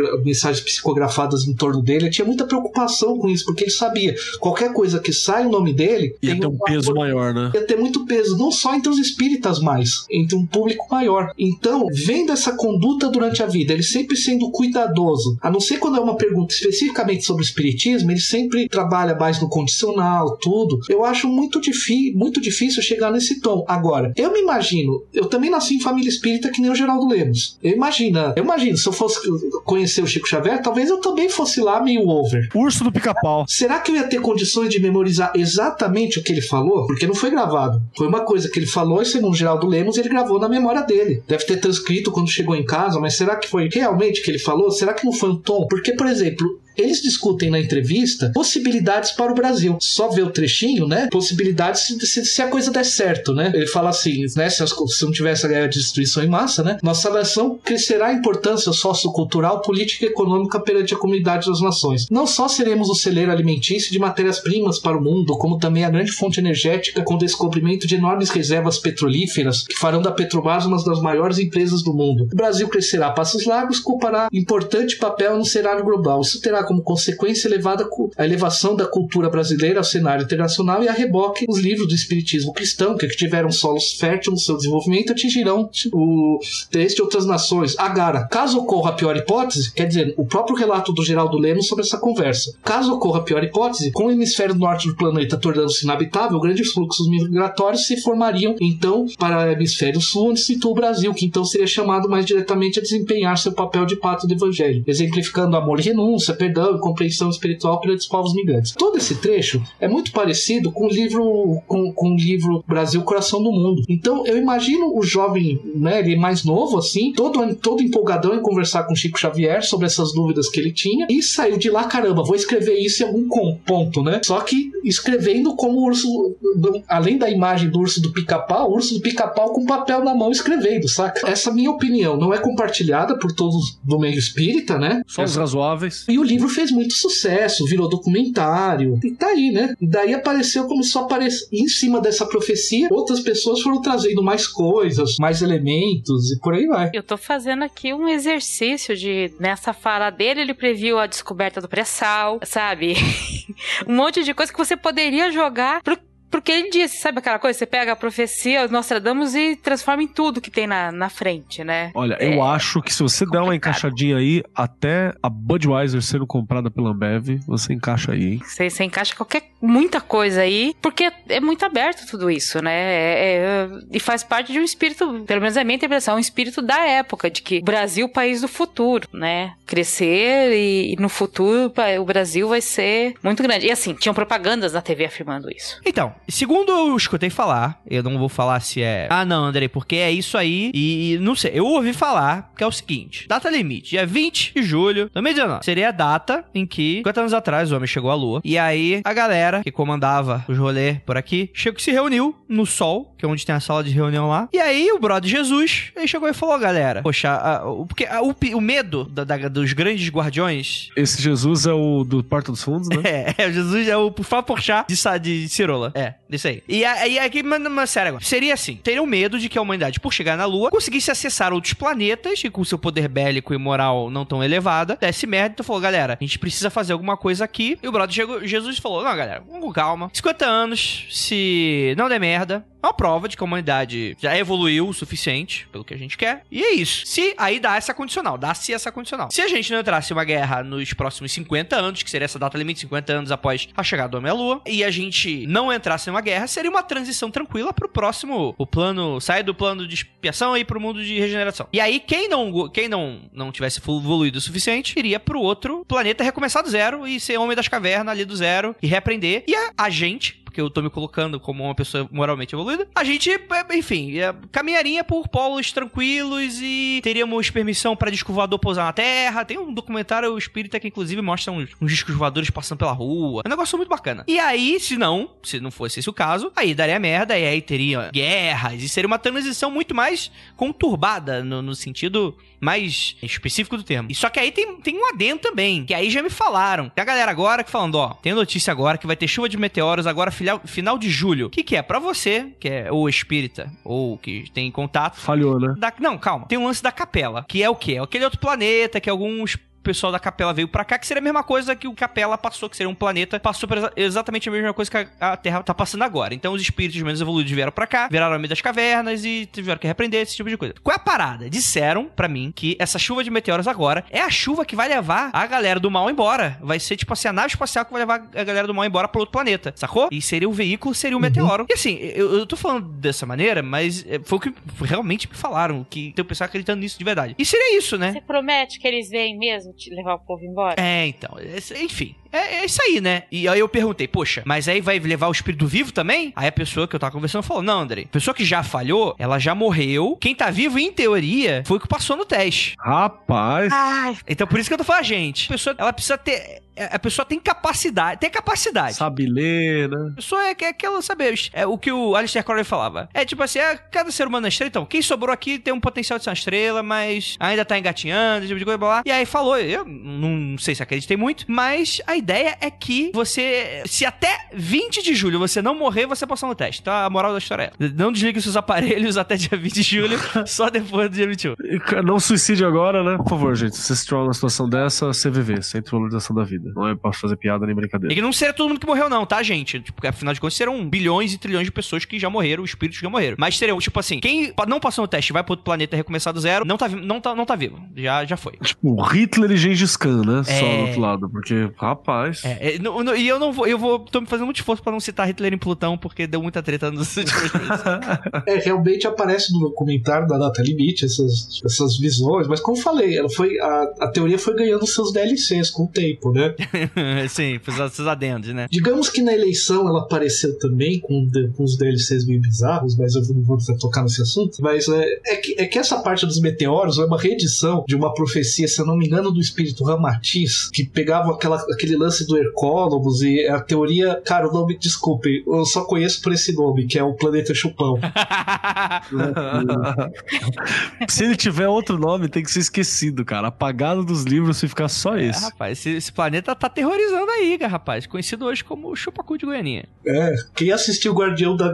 psicografadas em torno dele. Ele tinha muita preocupação com isso, porque ele sabia, qualquer coisa que sai o nome dele ia ter um peso maior, né? Ia ter muito peso, não só entre os espíritas mais, entre um público maior. Então, vendo essa conduta durante a vida, ele sempre sendo cuidadoso, a não ser quando é uma pergunta especificamente sobre o espiritismo, ele sempre trabalha mais no condicional, tudo. Eu acho muito difícil chegar nesse tom. Agora, eu me imagino, eu também nasci em família espírita que nem o Geraldo Lemos. Eu imagino, se eu fosse conhecer o Chico Xavier, talvez eu também fosse lá meio over. Urso do Pica-Pau. Será que eu ia ter condições de memorizar exatamente o que ele falou? Porque não foi gravado. Foi uma coisa que ele falou e, segundo o Geraldo Lemos, ele gravou na memória dele. Deve ter transcrito quando chegou em casa, mas será que foi realmente o que ele falou? Será que não foi um tom? Porque, por exemplo, eles discutem na entrevista possibilidades para o Brasil. Só vê o trechinho, né? Possibilidades se a coisa der certo, né? Ele fala assim, né? Se não tivesse a guerra de destruição em massa, né? Nossa nação crescerá a importância sociocultural, política e econômica perante a comunidade das nações. Não só seremos o celeiro alimentício de matérias-primas para o mundo, como também a grande fonte energética com o descobrimento de enormes reservas petrolíferas que farão da Petrobras uma das maiores empresas do mundo. O Brasil crescerá a passos largos, ocupará importante papel no cenário global. Isso terá como consequência a elevação da cultura brasileira ao cenário internacional e a reboque os livros do espiritismo cristão, que tiveram solos férteis no seu desenvolvimento, atingirão o interesse de outras nações. Agora, caso ocorra a pior hipótese, quer dizer, o próprio relato do Geraldo Lemos sobre essa conversa, caso ocorra a pior hipótese, com o hemisfério norte do planeta tornando-se inabitável, grandes fluxos migratórios se formariam, então, para o hemisfério sul, onde se situa o Brasil, que então seria chamado mais diretamente a desempenhar seu papel de pátria do evangelho, exemplificando amor e renúncia, perdão e compreensão espiritual pelos povos migrantes. Todo esse trecho é muito parecido com o livro Brasil, Coração do Mundo. Então, eu imagino o jovem, né, ele mais novo, assim, todo empolgadão em conversar com Chico Xavier sobre essas dúvidas que ele tinha, e saiu de lá, caramba, vou escrever isso em algum ponto, né? Só que escrevendo como o urso, além da imagem do urso do Pica-Pau, o urso do Pica-Pau com papel na mão escrevendo, saca? Essa minha opinião não é compartilhada por todos do meio espírita, né? Só os razoáveis. E o livro livro fez muito sucesso, virou documentário, e tá aí, né? E daí começou a aparecer em cima dessa profecia, outras pessoas foram trazendo mais coisas, mais elementos, e por aí vai. Eu tô fazendo aqui um exercício de, nessa fala dele, ele previu a descoberta do pré-sal, sabe? Um monte de coisa que você poderia jogar porque ele disse, sabe aquela coisa? Você pega a profecia, Nostradamus, e transforma em tudo que tem na frente, né? Olha, eu acho que se você der uma encaixadinha aí, até a Budweiser sendo comprada pela Ambev, você encaixa aí, hein? Você encaixa muita coisa aí, porque é muito aberto tudo isso, né? E faz parte de um espírito, pelo menos é a minha interpretação, um espírito da época, de que o Brasil é o país do futuro, né? Crescer e no futuro o Brasil vai ser muito grande. E assim, tinham propagandas na TV afirmando isso. Então, segundo eu escutei falar, eu não vou falar se é... Ah, não, Andrei, porque é isso aí e não sei. Eu ouvi falar que é o seguinte, data limite, dia 20 de julho de 2019. Seria a data em que, 50 anos atrás, o homem chegou à Lua. E aí, a galera que comandava os rolês por aqui, se reuniu no Sol, que é onde tem a sala de reunião lá. E aí, o brother Jesus, ele chegou e falou, galera, poxa, porque o medo dos grandes guardiões... Esse Jesus é o do Porta dos Fundos, né? O Jesus é o Porchat de Cirola. Isso aí. E aí, aqui, mas sério agora, seria assim, teriam medo de que a humanidade, por chegar na Lua, conseguisse acessar outros planetas e com seu poder bélico e moral não tão elevada, desse merda, então falou, galera, a gente precisa fazer alguma coisa aqui. E o brother Jesus falou, não, galera, vamos com calma. 50 anos, se não der merda, é uma prova de que a humanidade já evoluiu o suficiente, pelo que a gente quer. E é isso. Se aí dá-se essa condicional. Se a gente não entrasse em uma guerra nos próximos 50 anos, que seria essa data limite, 50 anos após a chegada do homem à Lua, e a gente não entrasse em uma guerra, seria uma transição tranquila pro próximo, sair do plano de expiação e ir pro mundo de regeneração. E aí, quem não tivesse evoluído o suficiente, iria pro outro planeta recomeçar do zero e ser homem das cavernas ali do zero e reaprender. E a gente, porque eu tô me colocando como uma pessoa moralmente evoluída, a gente, enfim, caminharia por polos tranquilos e teríamos permissão para disco voador pousar na Terra. Tem um documentário espírita que inclusive mostra uns discos voadores passando pela rua. É um negócio muito bacana. E aí, se não fosse esse o caso, aí daria merda e aí teria guerras e seria uma transição muito mais conturbada no sentido mais específico do termo. E só que aí tem um adendo também, que aí já me falaram. Tem a galera agora que falando, ó, tem notícia agora que vai ter chuva de meteoros agora final de julho. O que é? Pra você, que é ou espírita, ou que tem contato... Falhou, né? Não, calma. Tem um lance da Capela, que é o quê? É aquele outro planeta que alguns... pessoal da Capela veio pra cá, que seria a mesma coisa que o Capela passou, que seria um planeta, passou por exatamente a mesma coisa que a Terra tá passando agora. Então os espíritos menos evoluídos vieram pra cá, viraram ao meio das cavernas e tiveram que repreender esse tipo de coisa. Qual é a parada? Disseram pra mim que essa chuva de meteoros agora é a chuva que vai levar a galera do mal embora. Vai ser tipo assim, a nave espacial que vai levar a galera do mal embora pra outro planeta, sacou? E seria o veículo, seria o meteoro. E assim, eu tô falando dessa maneira, mas foi o que realmente me falaram, que tem o pessoal acreditando nisso de verdade. E seria isso, né? Você promete que eles vêm mesmo levar o povo embora? Então, enfim. É isso aí, né? E aí eu perguntei, poxa, mas aí vai levar o espírito vivo também? Aí a pessoa que eu tava conversando falou, não, Andrei, a pessoa que já falhou, ela já morreu. Quem tá vivo, em teoria, foi o que passou no teste. Rapaz. Ai. Então por isso que eu tô falando, gente, a pessoa, ela precisa ter... A pessoa tem capacidade. Sabe ler, né? A pessoa é aquela, sabe, é o que o Aleister Crowley falava. É tipo assim, cada ser humano é estrela, então, quem sobrou aqui tem um potencial de ser uma estrela, mas ainda tá engatinhando, tipo de coisa, blá, blá. E aí falou, eu não sei se acreditei muito, mas a ideia é que você, se até 20 de julho você não morrer, você passou no teste. Então a moral da história é, não desligue seus aparelhos até dia 20 de julho, só depois do dia 21. Não suicide agora, né? Por favor, gente, se você se tiver uma situação dessa, CVV, Centro de Valorização da Vida. Não é pra fazer piada nem brincadeira. E que não será todo mundo que morreu não, tá, gente? Tipo, afinal de contas, serão bilhões e trilhões de pessoas que já morreram, espíritos que já morreram. Mas seriam, tipo assim, quem não passou no teste vai pro outro planeta recomeçar do zero, não tá vivo. Já foi. Tipo, Hitler e Gengis Khan, né? Só do outro lado, porque, rapaz... E tô me fazendo muito esforço pra não citar Hitler em Plutão, porque deu muita treta nos últimos meses. Realmente aparece no documentário da Data Limite essas visões, mas como eu falei, a teoria foi ganhando seus DLCs com o tempo, né? Sim, esses adendos, né? Digamos que na eleição ela apareceu também com uns DLCs meio bizarros, mas eu não vou tocar nesse assunto. Mas é que essa parte dos meteoros é uma reedição de uma profecia, se eu não me engano, do espírito Ramatiz, que pegava aquele lance do Hercólogos e a teoria... Cara, o nome, desculpe, eu só conheço por esse nome, que é o Planeta Chupão. Se ele tiver outro nome, tem que ser esquecido, cara. Apagado dos livros e ficar só esse. Rapaz, esse planeta tá aterrorizando aí, rapaz. Conhecido hoje como Chupacu de Goianinha. Quem assistiu Guardião da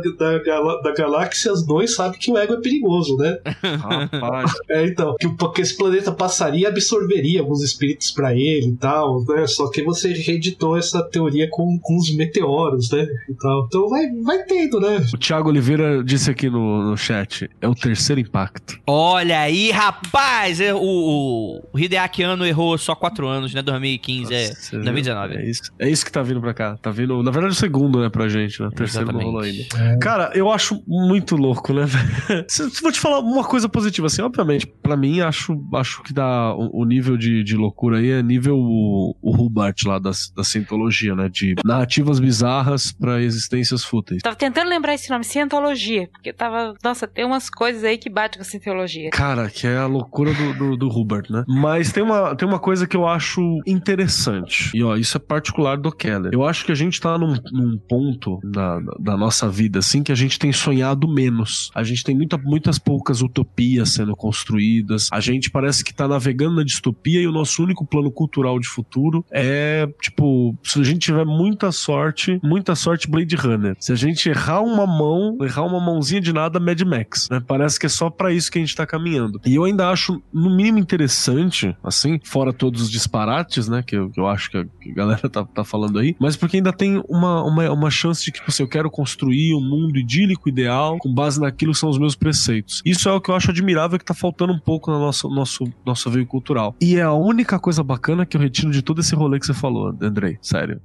Galáxias 2 sabe que o ego é perigoso, né? Rapaz. Então, que esse planeta passaria e absorveria alguns espíritos pra ele e tal, né? Só que você reeditou essa teoria com os meteoros, né? E tal. Então vai tendo, né? O Thiago Oliveira disse aqui no chat, é o terceiro impacto. Olha aí, rapaz! O Hideaki Anno errou só 4 anos, né? 2015, Nossa, 2019. É isso que tá vindo pra cá. Tá vindo, na verdade, o segundo, né, pra gente, né? O terceiro não rolou ainda. Cara, eu acho muito louco, né, velho? Vou te falar uma coisa positiva, assim, obviamente, pra mim, acho que dá o nível de loucura aí é nível o Hubbard lá da Cientologia, né? De narrativas bizarras pra existências fúteis. Tava tentando lembrar esse nome, Cientologia, porque nossa, tem umas coisas aí que batem com a Cientologia. Cara, que é a loucura do Hubbard, né? Mas tem uma coisa que eu acho interessante. E ó, isso é particular do Keller. Eu acho que a gente tá num ponto da nossa vida, assim, que a gente tem sonhado menos. A gente tem muitas poucas utopias sendo construídas. A gente parece que tá navegando na distopia e o nosso único plano cultural de futuro é, tipo, se a gente tiver muita sorte Blade Runner. Se a gente errar uma mãozinha de nada, Mad Max, né? Parece que é só pra isso que a gente tá caminhando. E eu ainda acho, no mínimo, interessante, assim, fora todos os disparates, né, que eu acho que a galera tá falando aí, mas porque ainda tem uma chance de que, tipo assim, eu quero construir um mundo idílico, ideal, com base naquilo que são os meus preceitos. Isso é o que eu acho admirável, que tá faltando um pouco no nosso veio cultural. E é a única coisa bacana que eu retiro de todo esse rolê que você falou, Andrei, sério.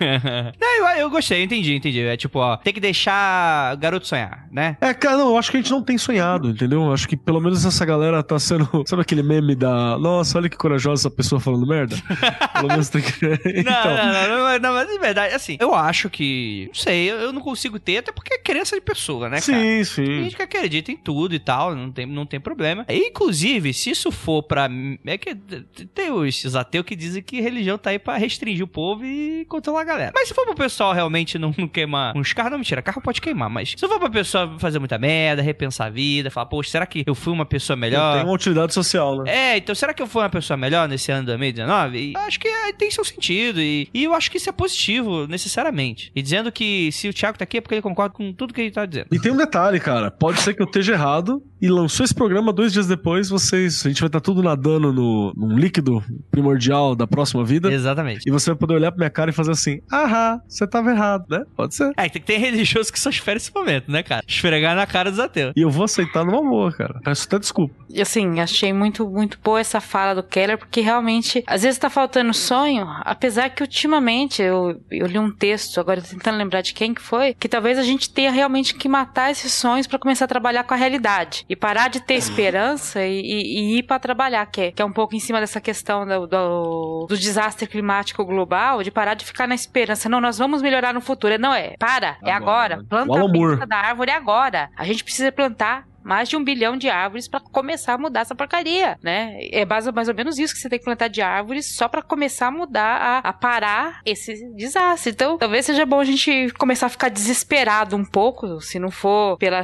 Não, eu gostei, entendi. É tipo, ó, tem que deixar o garoto sonhar, né? Cara, não, eu acho que a gente não tem sonhado, entendeu? Eu acho que pelo menos essa galera tá sendo... Sabe aquele meme da... Nossa, olha que corajosa essa pessoa falando merda? Pelo menos tem que... Então. Não, mas de verdade, assim, eu acho que... Não sei, eu não consigo ter, até porque é crença de pessoa, né, cara? Sim. Tem gente que acredita em tudo e tal, não tem problema. E, inclusive, se isso for pra... É que tem os ateus que dizem que religião tá aí pra restringir o povo e controlar a galera. Mas se for pro pessoal realmente não queimar uns carros, não, mentira, carro pode queimar, mas se for pra pessoa fazer muita merda, repensar a vida, falar, poxa, será que eu fui uma pessoa melhor? Tem uma utilidade social, né? Então será que eu fui uma pessoa melhor nesse ano de 2019? E acho que tem seu sentido, e eu acho que isso é positivo, necessariamente. E dizendo que se o Thiago tá aqui é porque ele concorda com tudo que ele tá dizendo. E tem um detalhe, cara, pode ser que eu esteja errado, e lançou esse programa 2 dias depois, a gente vai estar tudo nadando num líquido primordial da próxima vida. Exatamente. E você vai poder olhar pra minha cara e fazer assim, você tava errado, né? Pode ser. Tem que ter religioso que só espera esse momento, né, cara? Esfregar na cara dos ateus. E eu vou aceitar numa boa, cara. Peço até desculpa. E assim, achei muito, muito boa essa fala do Keller, porque realmente, às vezes tá faltando sonho, apesar que ultimamente, eu li um texto, agora tentando lembrar de quem que foi, que talvez a gente tenha realmente que matar esses sonhos pra começar a trabalhar com a realidade. E parar de ter esperança e ir pra trabalhar, que é um pouco em cima dessa questão do desastre climático global, de parar de ficar na esperança. Não, nós vamos melhorar no futuro. É agora. Planta a pinta da árvore agora. A gente precisa plantar mais de 1 bilhão de árvores pra começar a mudar essa porcaria, né? É mais ou menos isso que você tem que plantar de árvores só pra começar a mudar, a parar esse desastre. Então, talvez seja bom a gente começar a ficar desesperado um pouco, se não for pela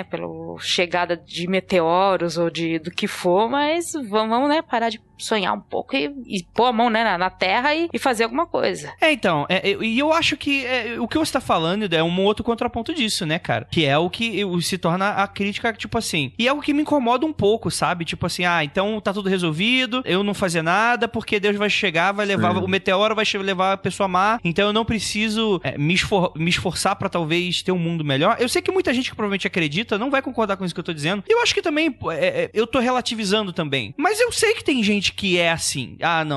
chegada de meteoros ou do que for, mas vamos, né, parar de sonhar um pouco e pôr a mão, né, na terra e fazer alguma coisa. Então, e eu acho que o que você tá falando é um outro contraponto disso, né, cara? Que é o que se torna a crítica, tipo assim, e é algo que me incomoda um pouco, sabe? Tipo assim, então tá tudo resolvido, eu não fazer nada, porque Deus vai chegar, vai levar, o meteoro vai levar a pessoa má, então eu não preciso me esforçar pra talvez ter um mundo melhor. Eu sei que muita gente que provavelmente acredita não vai concordar com isso que eu tô dizendo, e eu acho que também, eu tô relativizando também, mas eu sei que tem gente que é assim,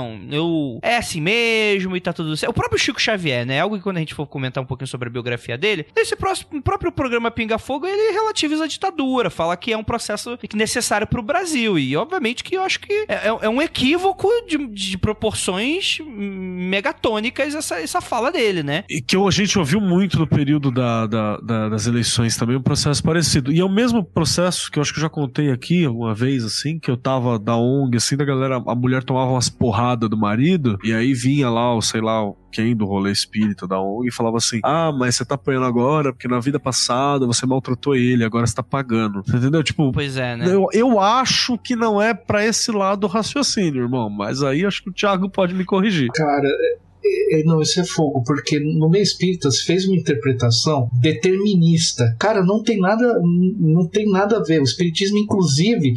é assim mesmo e tá tudo certo. O próprio Chico Xavier, né? Algo que quando a gente for comentar um pouquinho sobre a biografia dele, nesse próprio programa Pinga Fogo, ele relativiza a ditadura, fala que é um processo necessário pro Brasil, e obviamente que eu acho que é um equívoco de proporções megatônicas essa fala dele, né? E que a gente ouviu muito no período das eleições também, um processo parecido. E é o mesmo processo que eu acho que eu já contei aqui alguma vez, assim, que eu tava da ONG, assim, da galera, a mulher tomava umas porradas do marido, e aí vinha lá, quem do rolê espírita da ONG e falava assim, mas você tá apanhando agora porque na vida passada você maltratou ele, agora você tá pagando. Você entendeu? Tipo, pois é, né? Eu acho que não é pra esse lado do raciocínio, irmão, mas aí acho que o Thiago pode me corrigir. Cara, não, isso é fogo, porque no meio espírita se fez uma interpretação determinista. Cara, não tem nada a ver. O espiritismo, inclusive,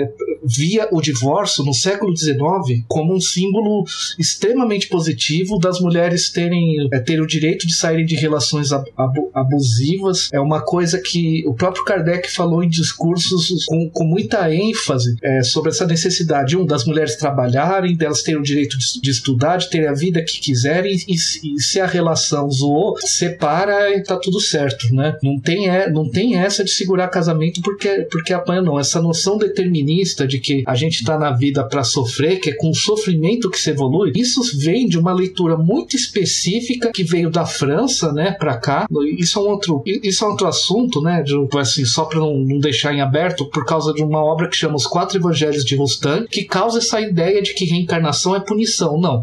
via o divórcio no século XIX como um símbolo extremamente positivo das mulheres terem o direito de saírem de relações abusivas. É uma coisa que o próprio Kardec falou em discursos com muita ênfase sobre essa necessidade, das mulheres trabalharem, delas terem o direito de estudar, de terem a vida que quiserem, e se a relação zoou, separa e tá tudo certo, né? Não tem essa de segurar casamento porque apanha, não. Essa noção determinista de que a gente tá na vida pra sofrer, que é com o sofrimento que se evolui, isso vem de uma leitura muito específica que veio da França, né, pra cá. Isso é um outro assunto, né, assim, só pra não deixar em aberto, por causa de uma obra que chama Os Quatro Evangelhos de Rostand, que causa essa ideia de que reencarnação é punição. Não.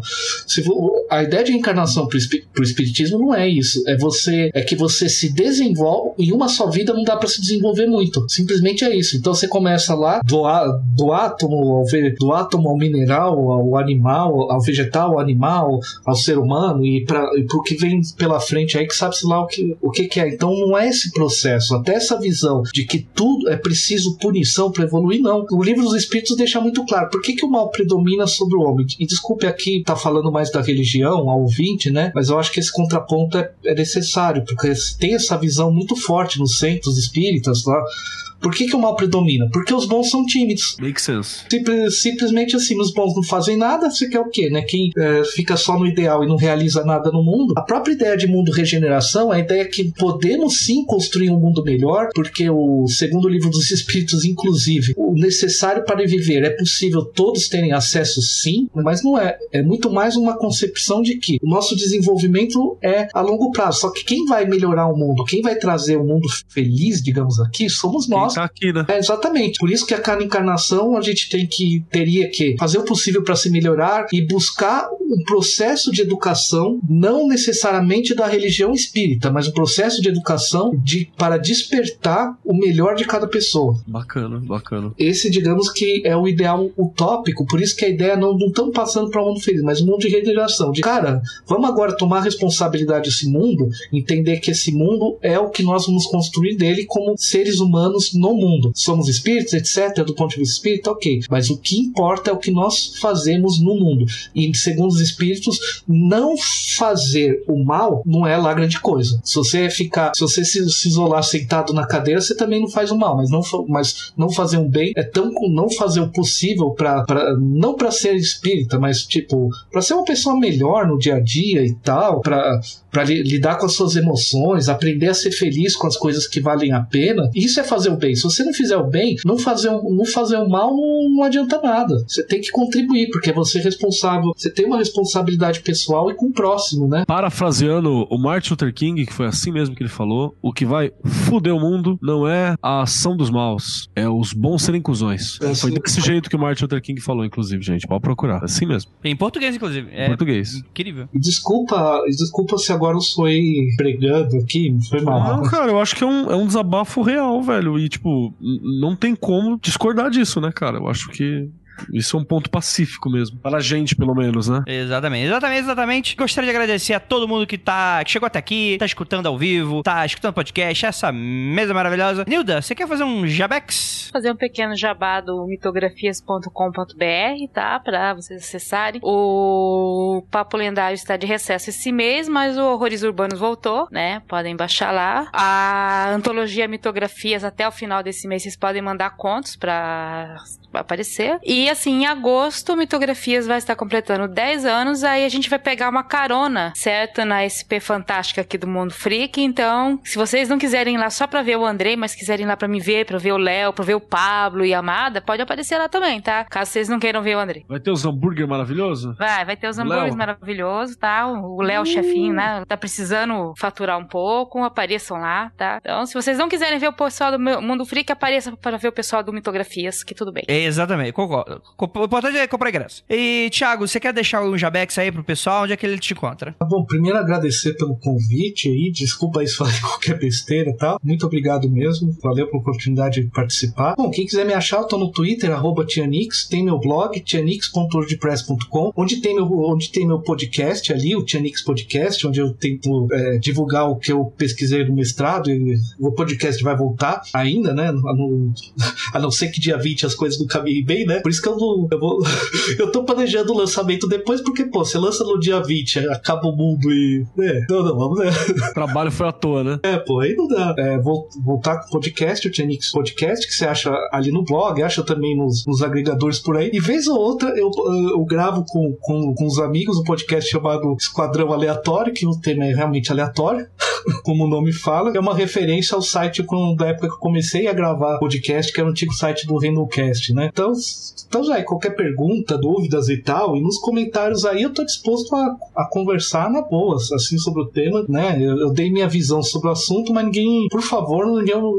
A ideia de reencarnação pro espiritismo não é isso. É que você se desenvolve em uma só vida, não dá pra se desenvolver muito. Simplesmente é isso. Então você começa lá do átomo ao mineral, ao animal, ao vegetal, ao animal, ao ser humano, e pro que vem pela frente aí, que sabe-se lá o que é. Então não é esse processo. Até essa visão de que tudo é preciso punição para evoluir, não. O Livro dos Espíritos deixa muito claro por que o mal predomina sobre o homem. E desculpe aqui tá falando mais da religião ao ouvinte, né? Mas eu acho que esse contraponto é necessário, porque tem essa visão muito forte nos centros espíritas lá. Por que o mal predomina? Porque os bons são tímidos. Make sense. Simplesmente assim, os bons não fazem nada, você quer o quê, né? Quem fica só no ideal e não realiza nada no mundo. A própria ideia de mundo regeneração, a ideia que podemos sim construir um mundo melhor, porque segundo o Livro dos Espíritos, inclusive, o necessário para viver é possível todos terem acesso, sim, mas não é. É muito mais uma concepção de que o nosso desenvolvimento é a longo prazo. Só que quem vai melhorar o mundo, quem vai trazer um mundo feliz, digamos aqui, somos nós. Tá aqui, né? Exatamente. Por isso que a cada encarnação a gente teria que fazer o possível para se melhorar e buscar um processo de educação, não necessariamente da religião espírita, mas um processo de educação para despertar o melhor de cada pessoa. Bacana. Esse, digamos que é o ideal utópico, por isso que a ideia não estamos passando para um mundo feliz, mas um mundo de regeneração. Cara, vamos agora tomar responsabilidade desse mundo, entender que esse mundo é o que nós vamos construir dele como seres humanos no mundo. Somos espíritos, etc. Do ponto de vista espírita, ok. Mas o que importa é o que nós fazemos no mundo. E segundo os espíritos, não fazer o mal não é lá grande coisa. Se você se isolar sentado na cadeira, você também não faz o mal. Mas não fazer um bem é não fazer o possível não para ser espírita, mas tipo, para ser uma pessoa melhor no dia a dia e tal, para lidar com as suas emoções, aprender a ser feliz com as coisas que valem a pena. Isso é fazer o bem. Se você não fizer o bem, não fazer o mal não adianta nada. Você tem que contribuir, porque você é responsável. Você tem uma responsabilidade pessoal e com o próximo, né? Parafraseando o Martin Luther King, que foi assim mesmo que ele falou, o que vai fuder o mundo não é a ação dos maus, é os bons serem cuzões. Foi desse jeito que o Martin Luther King falou, inclusive, gente. Pode procurar. Assim mesmo. Em português, inclusive. Em português. Incrível. Desculpa se agora eu sou pregando aqui, foi mal. Não, cara, eu acho que é um desabafo real, velho. E, tipo, não tem como discordar disso, né, cara? Eu acho que isso é um ponto pacífico mesmo. Para a gente, pelo menos, né? Exatamente. Gostaria de agradecer a todo mundo que chegou até aqui, tá escutando ao vivo, tá escutando podcast, essa mesa maravilhosa. Nilda, você quer fazer um jabex? Fazer um pequeno jabá do mitografias.com.br, tá? Pra vocês acessarem. O Papo Lendário está de recesso esse mês, mas o Horrores Urbanos voltou, né? Podem baixar lá. A antologia Mitografias, até o final desse mês, vocês podem mandar contos pra aparecer. E assim, em agosto, o Mitografias vai estar completando 10 anos, aí a gente vai pegar uma carona, certo? Na SP Fantástica aqui do Mundo Freak. Então, se vocês não quiserem ir lá só pra ver o Andrei, mas quiserem ir lá pra me ver, pra ver o Léo, pra ver o Pablo e a Amada, pode aparecer lá também, tá? Caso vocês não queiram ver o Andrei. Vai ter os hambúrguer maravilhosos? Vai ter os hambúrgueres maravilhosos, tá? O Léo, chefinho, né? Tá precisando faturar um pouco, apareçam lá, tá? Então, se vocês não quiserem ver o pessoal do Mundo Freak, apareça para ver o pessoal do Mitografias, que tudo bem. Exatamente, concordo. foda. O importante é comprar ingresso. E, Thiago, você quer deixar um jabex aí pro pessoal? Onde é que ele te encontra? Tá bom, primeiro agradecer pelo convite aí, desculpa aí se falei qualquer besteira e tal. Muito obrigado mesmo, valeu pela oportunidade de participar. Bom, quem quiser me achar, eu tô no Twitter, @Tianix, tem meu blog, tianix.wordpress.com, onde tem meu podcast ali, o Tianix Podcast, onde eu tento divulgar o que eu pesquisei no mestrado, e o podcast vai voltar ainda, né, a não ser que dia 20 as coisas não caminhem bem, né, por isso que eu tô planejando o lançamento depois, porque, pô, você lança no dia 20, acaba o mundo e... Não, vamos, né. O trabalho foi à toa, né? Pô, aí não dá. Vou voltar com o podcast, o Tianix Podcast, que você acha ali no blog, acha também nos agregadores por aí. E vez ou outra eu gravo com os amigos um podcast chamado Esquadrão Aleatório, que o tema é realmente aleatório, como o nome fala. É uma referência ao site da época que eu comecei a gravar podcast, que era o antigo site do Randallcast, né? Então já qualquer pergunta, dúvidas e tal, e nos comentários aí eu tô disposto a conversar na boa, assim, sobre o tema, né? Eu dei minha visão sobre o assunto, mas ninguém, por favor,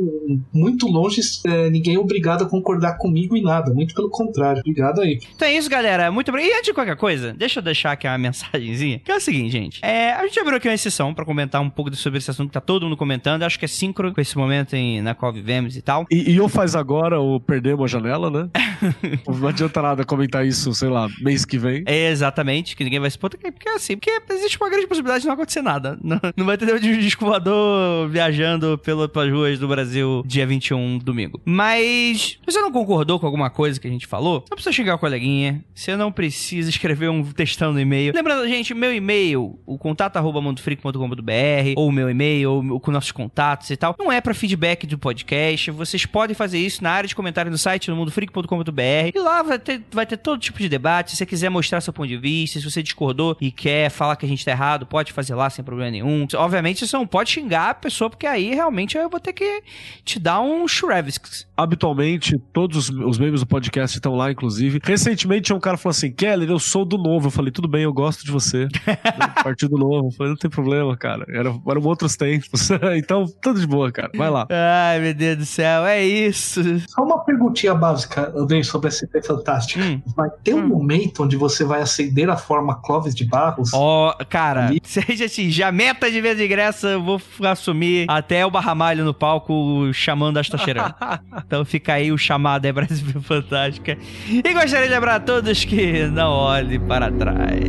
muito longe, ninguém é obrigado a concordar comigo em nada, muito pelo contrário. Obrigado aí. Então é isso, galera. Muito obrigado. E antes de qualquer coisa, deixa eu deixar aqui uma mensagenzinha, que é o seguinte, gente. A gente abriu aqui uma exceção pra comentar um pouco sobre esse assunto que tá todo mundo comentando. Eu acho que é síncrono com esse momento na qual vivemos e tal. E ou faz agora ou perdemos a janela, né? Não adianta nada comentar isso, sei lá, mês que vem. Exatamente, que ninguém vai se porque existe uma grande possibilidade de não acontecer nada. Não vai ter um disco voador viajando pelas ruas do Brasil dia 21, domingo. Mas, se você não concordou com alguma coisa que a gente falou, não precisa xingar o coleguinha, você não precisa escrever um textão no e-mail. Lembrando, gente, meu e-mail, o contato@mundofreak.com.br, ou o meu e-mail, ou com nossos contatos e tal, não é pra feedback do podcast. Vocês podem fazer isso na área de comentário no site, no mundofreak.com.br, e lá vai ter todo tipo de debate. Se você quiser mostrar seu ponto de vista, se você discordou e quer falar que a gente tá errado, pode fazer lá sem problema nenhum. Obviamente, você não pode xingar a pessoa, porque aí realmente eu vou ter que te dar um Shurevskis. Habitualmente, todos os membros do podcast estão lá, inclusive. Recentemente, tinha um cara que falou assim: Keller, eu sou do Novo. Eu falei, tudo bem, eu gosto de você. Partido Novo. Eu falei, não tem problema, cara. Eram outros tempos. Então, tudo de boa, cara. Vai lá. Ai, meu Deus do céu, é isso. Só uma perguntinha básica, Andrei, sobre essa IP fantástica. Vai ter um momento onde você vai acender a forma Clóvis de Barros? Cara, seja assim, já meta de vez de ingresso, eu vou assumir até o Barramalho no palco chamando Asta Cheirando. Então fica aí o chamado, é Brasil Fantástica. E gostaria de lembrar a todos que não olhe para trás.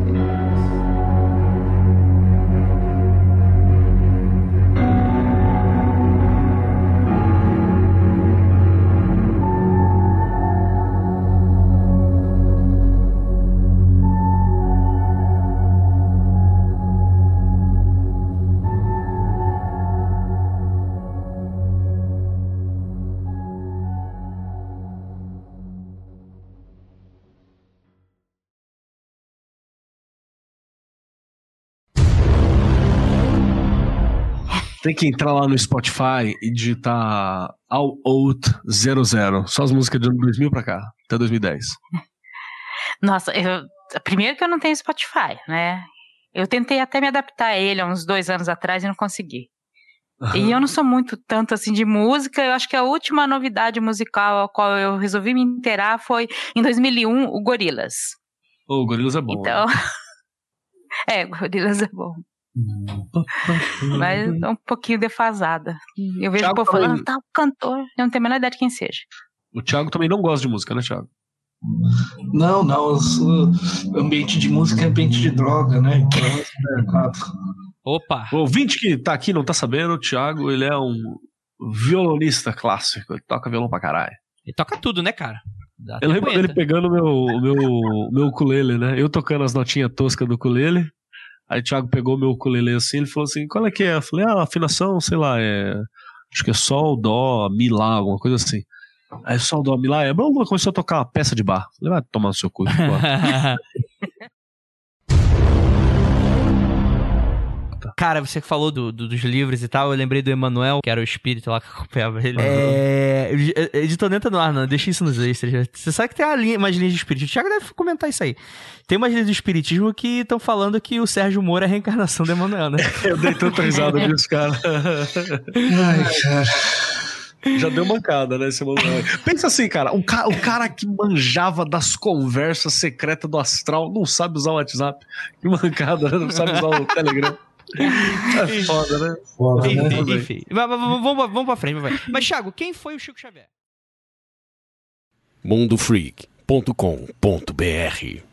Tem que entrar lá no Spotify e digitar All Out 00. Só as músicas de ano 2000 pra cá, até 2010. Nossa, primeiro que eu não tenho Spotify, né? Eu tentei até me adaptar a ele há uns 2 anos atrás e não consegui. E eu não sou muito tanto assim de música. Eu acho que a última novidade musical a qual eu resolvi me inteirar foi em 2001, o Gorillaz. O Gorillaz é bom. Então, Gorillaz é bom. Mas é um pouquinho defasada. Eu vejo o povo falando, tá, o cantor. Eu não tenho a menor ideia de quem seja. O Thiago também não gosta de música, né, Thiago? Não, ambiente de música é ambiente de droga, né? Então, Opa! O ouvinte que tá aqui não tá sabendo, o Thiago, ele é um violonista clássico, ele toca violão pra caralho. Ele toca tudo, né, cara? Eu lembro dele pegando o meu ukulele, né? Eu tocando as notinhas toscas do ukulele. Aí o Thiago pegou meu ukulele assim, ele falou assim, qual é que é? Eu falei, afinação, sei lá, acho que é sol, dó, mi, lá, alguma coisa assim. Aí sol, dó, mi, lá, começou a tocar uma peça de bar. Eu falei, vai tomar no seu cu. Cara, você que falou dos livros e tal, eu lembrei do Emanuel, que era o espírito lá que acompanhava ele. Editor Nenta no ar, não, deixa isso nos extras. Você sabe que tem umas linhas de espiritismo. O Thiago deve comentar isso aí. Tem umas linhas do espiritismo que estão falando que o Sérgio Moro é a reencarnação do Emanuel, né? Eu dei tanta risada disso, cara. Ai, cara. Já deu mancada, né? Esse pensa assim, cara, o cara que manjava das conversas secretas do astral não sabe usar o WhatsApp. Que mancada, né? Não sabe usar o Telegram. É foda, né? Foda, né? Enfim. Vamos pra frente, vai. Mas, Thiago, quem foi o Chico Xavier? mundofreak.com.br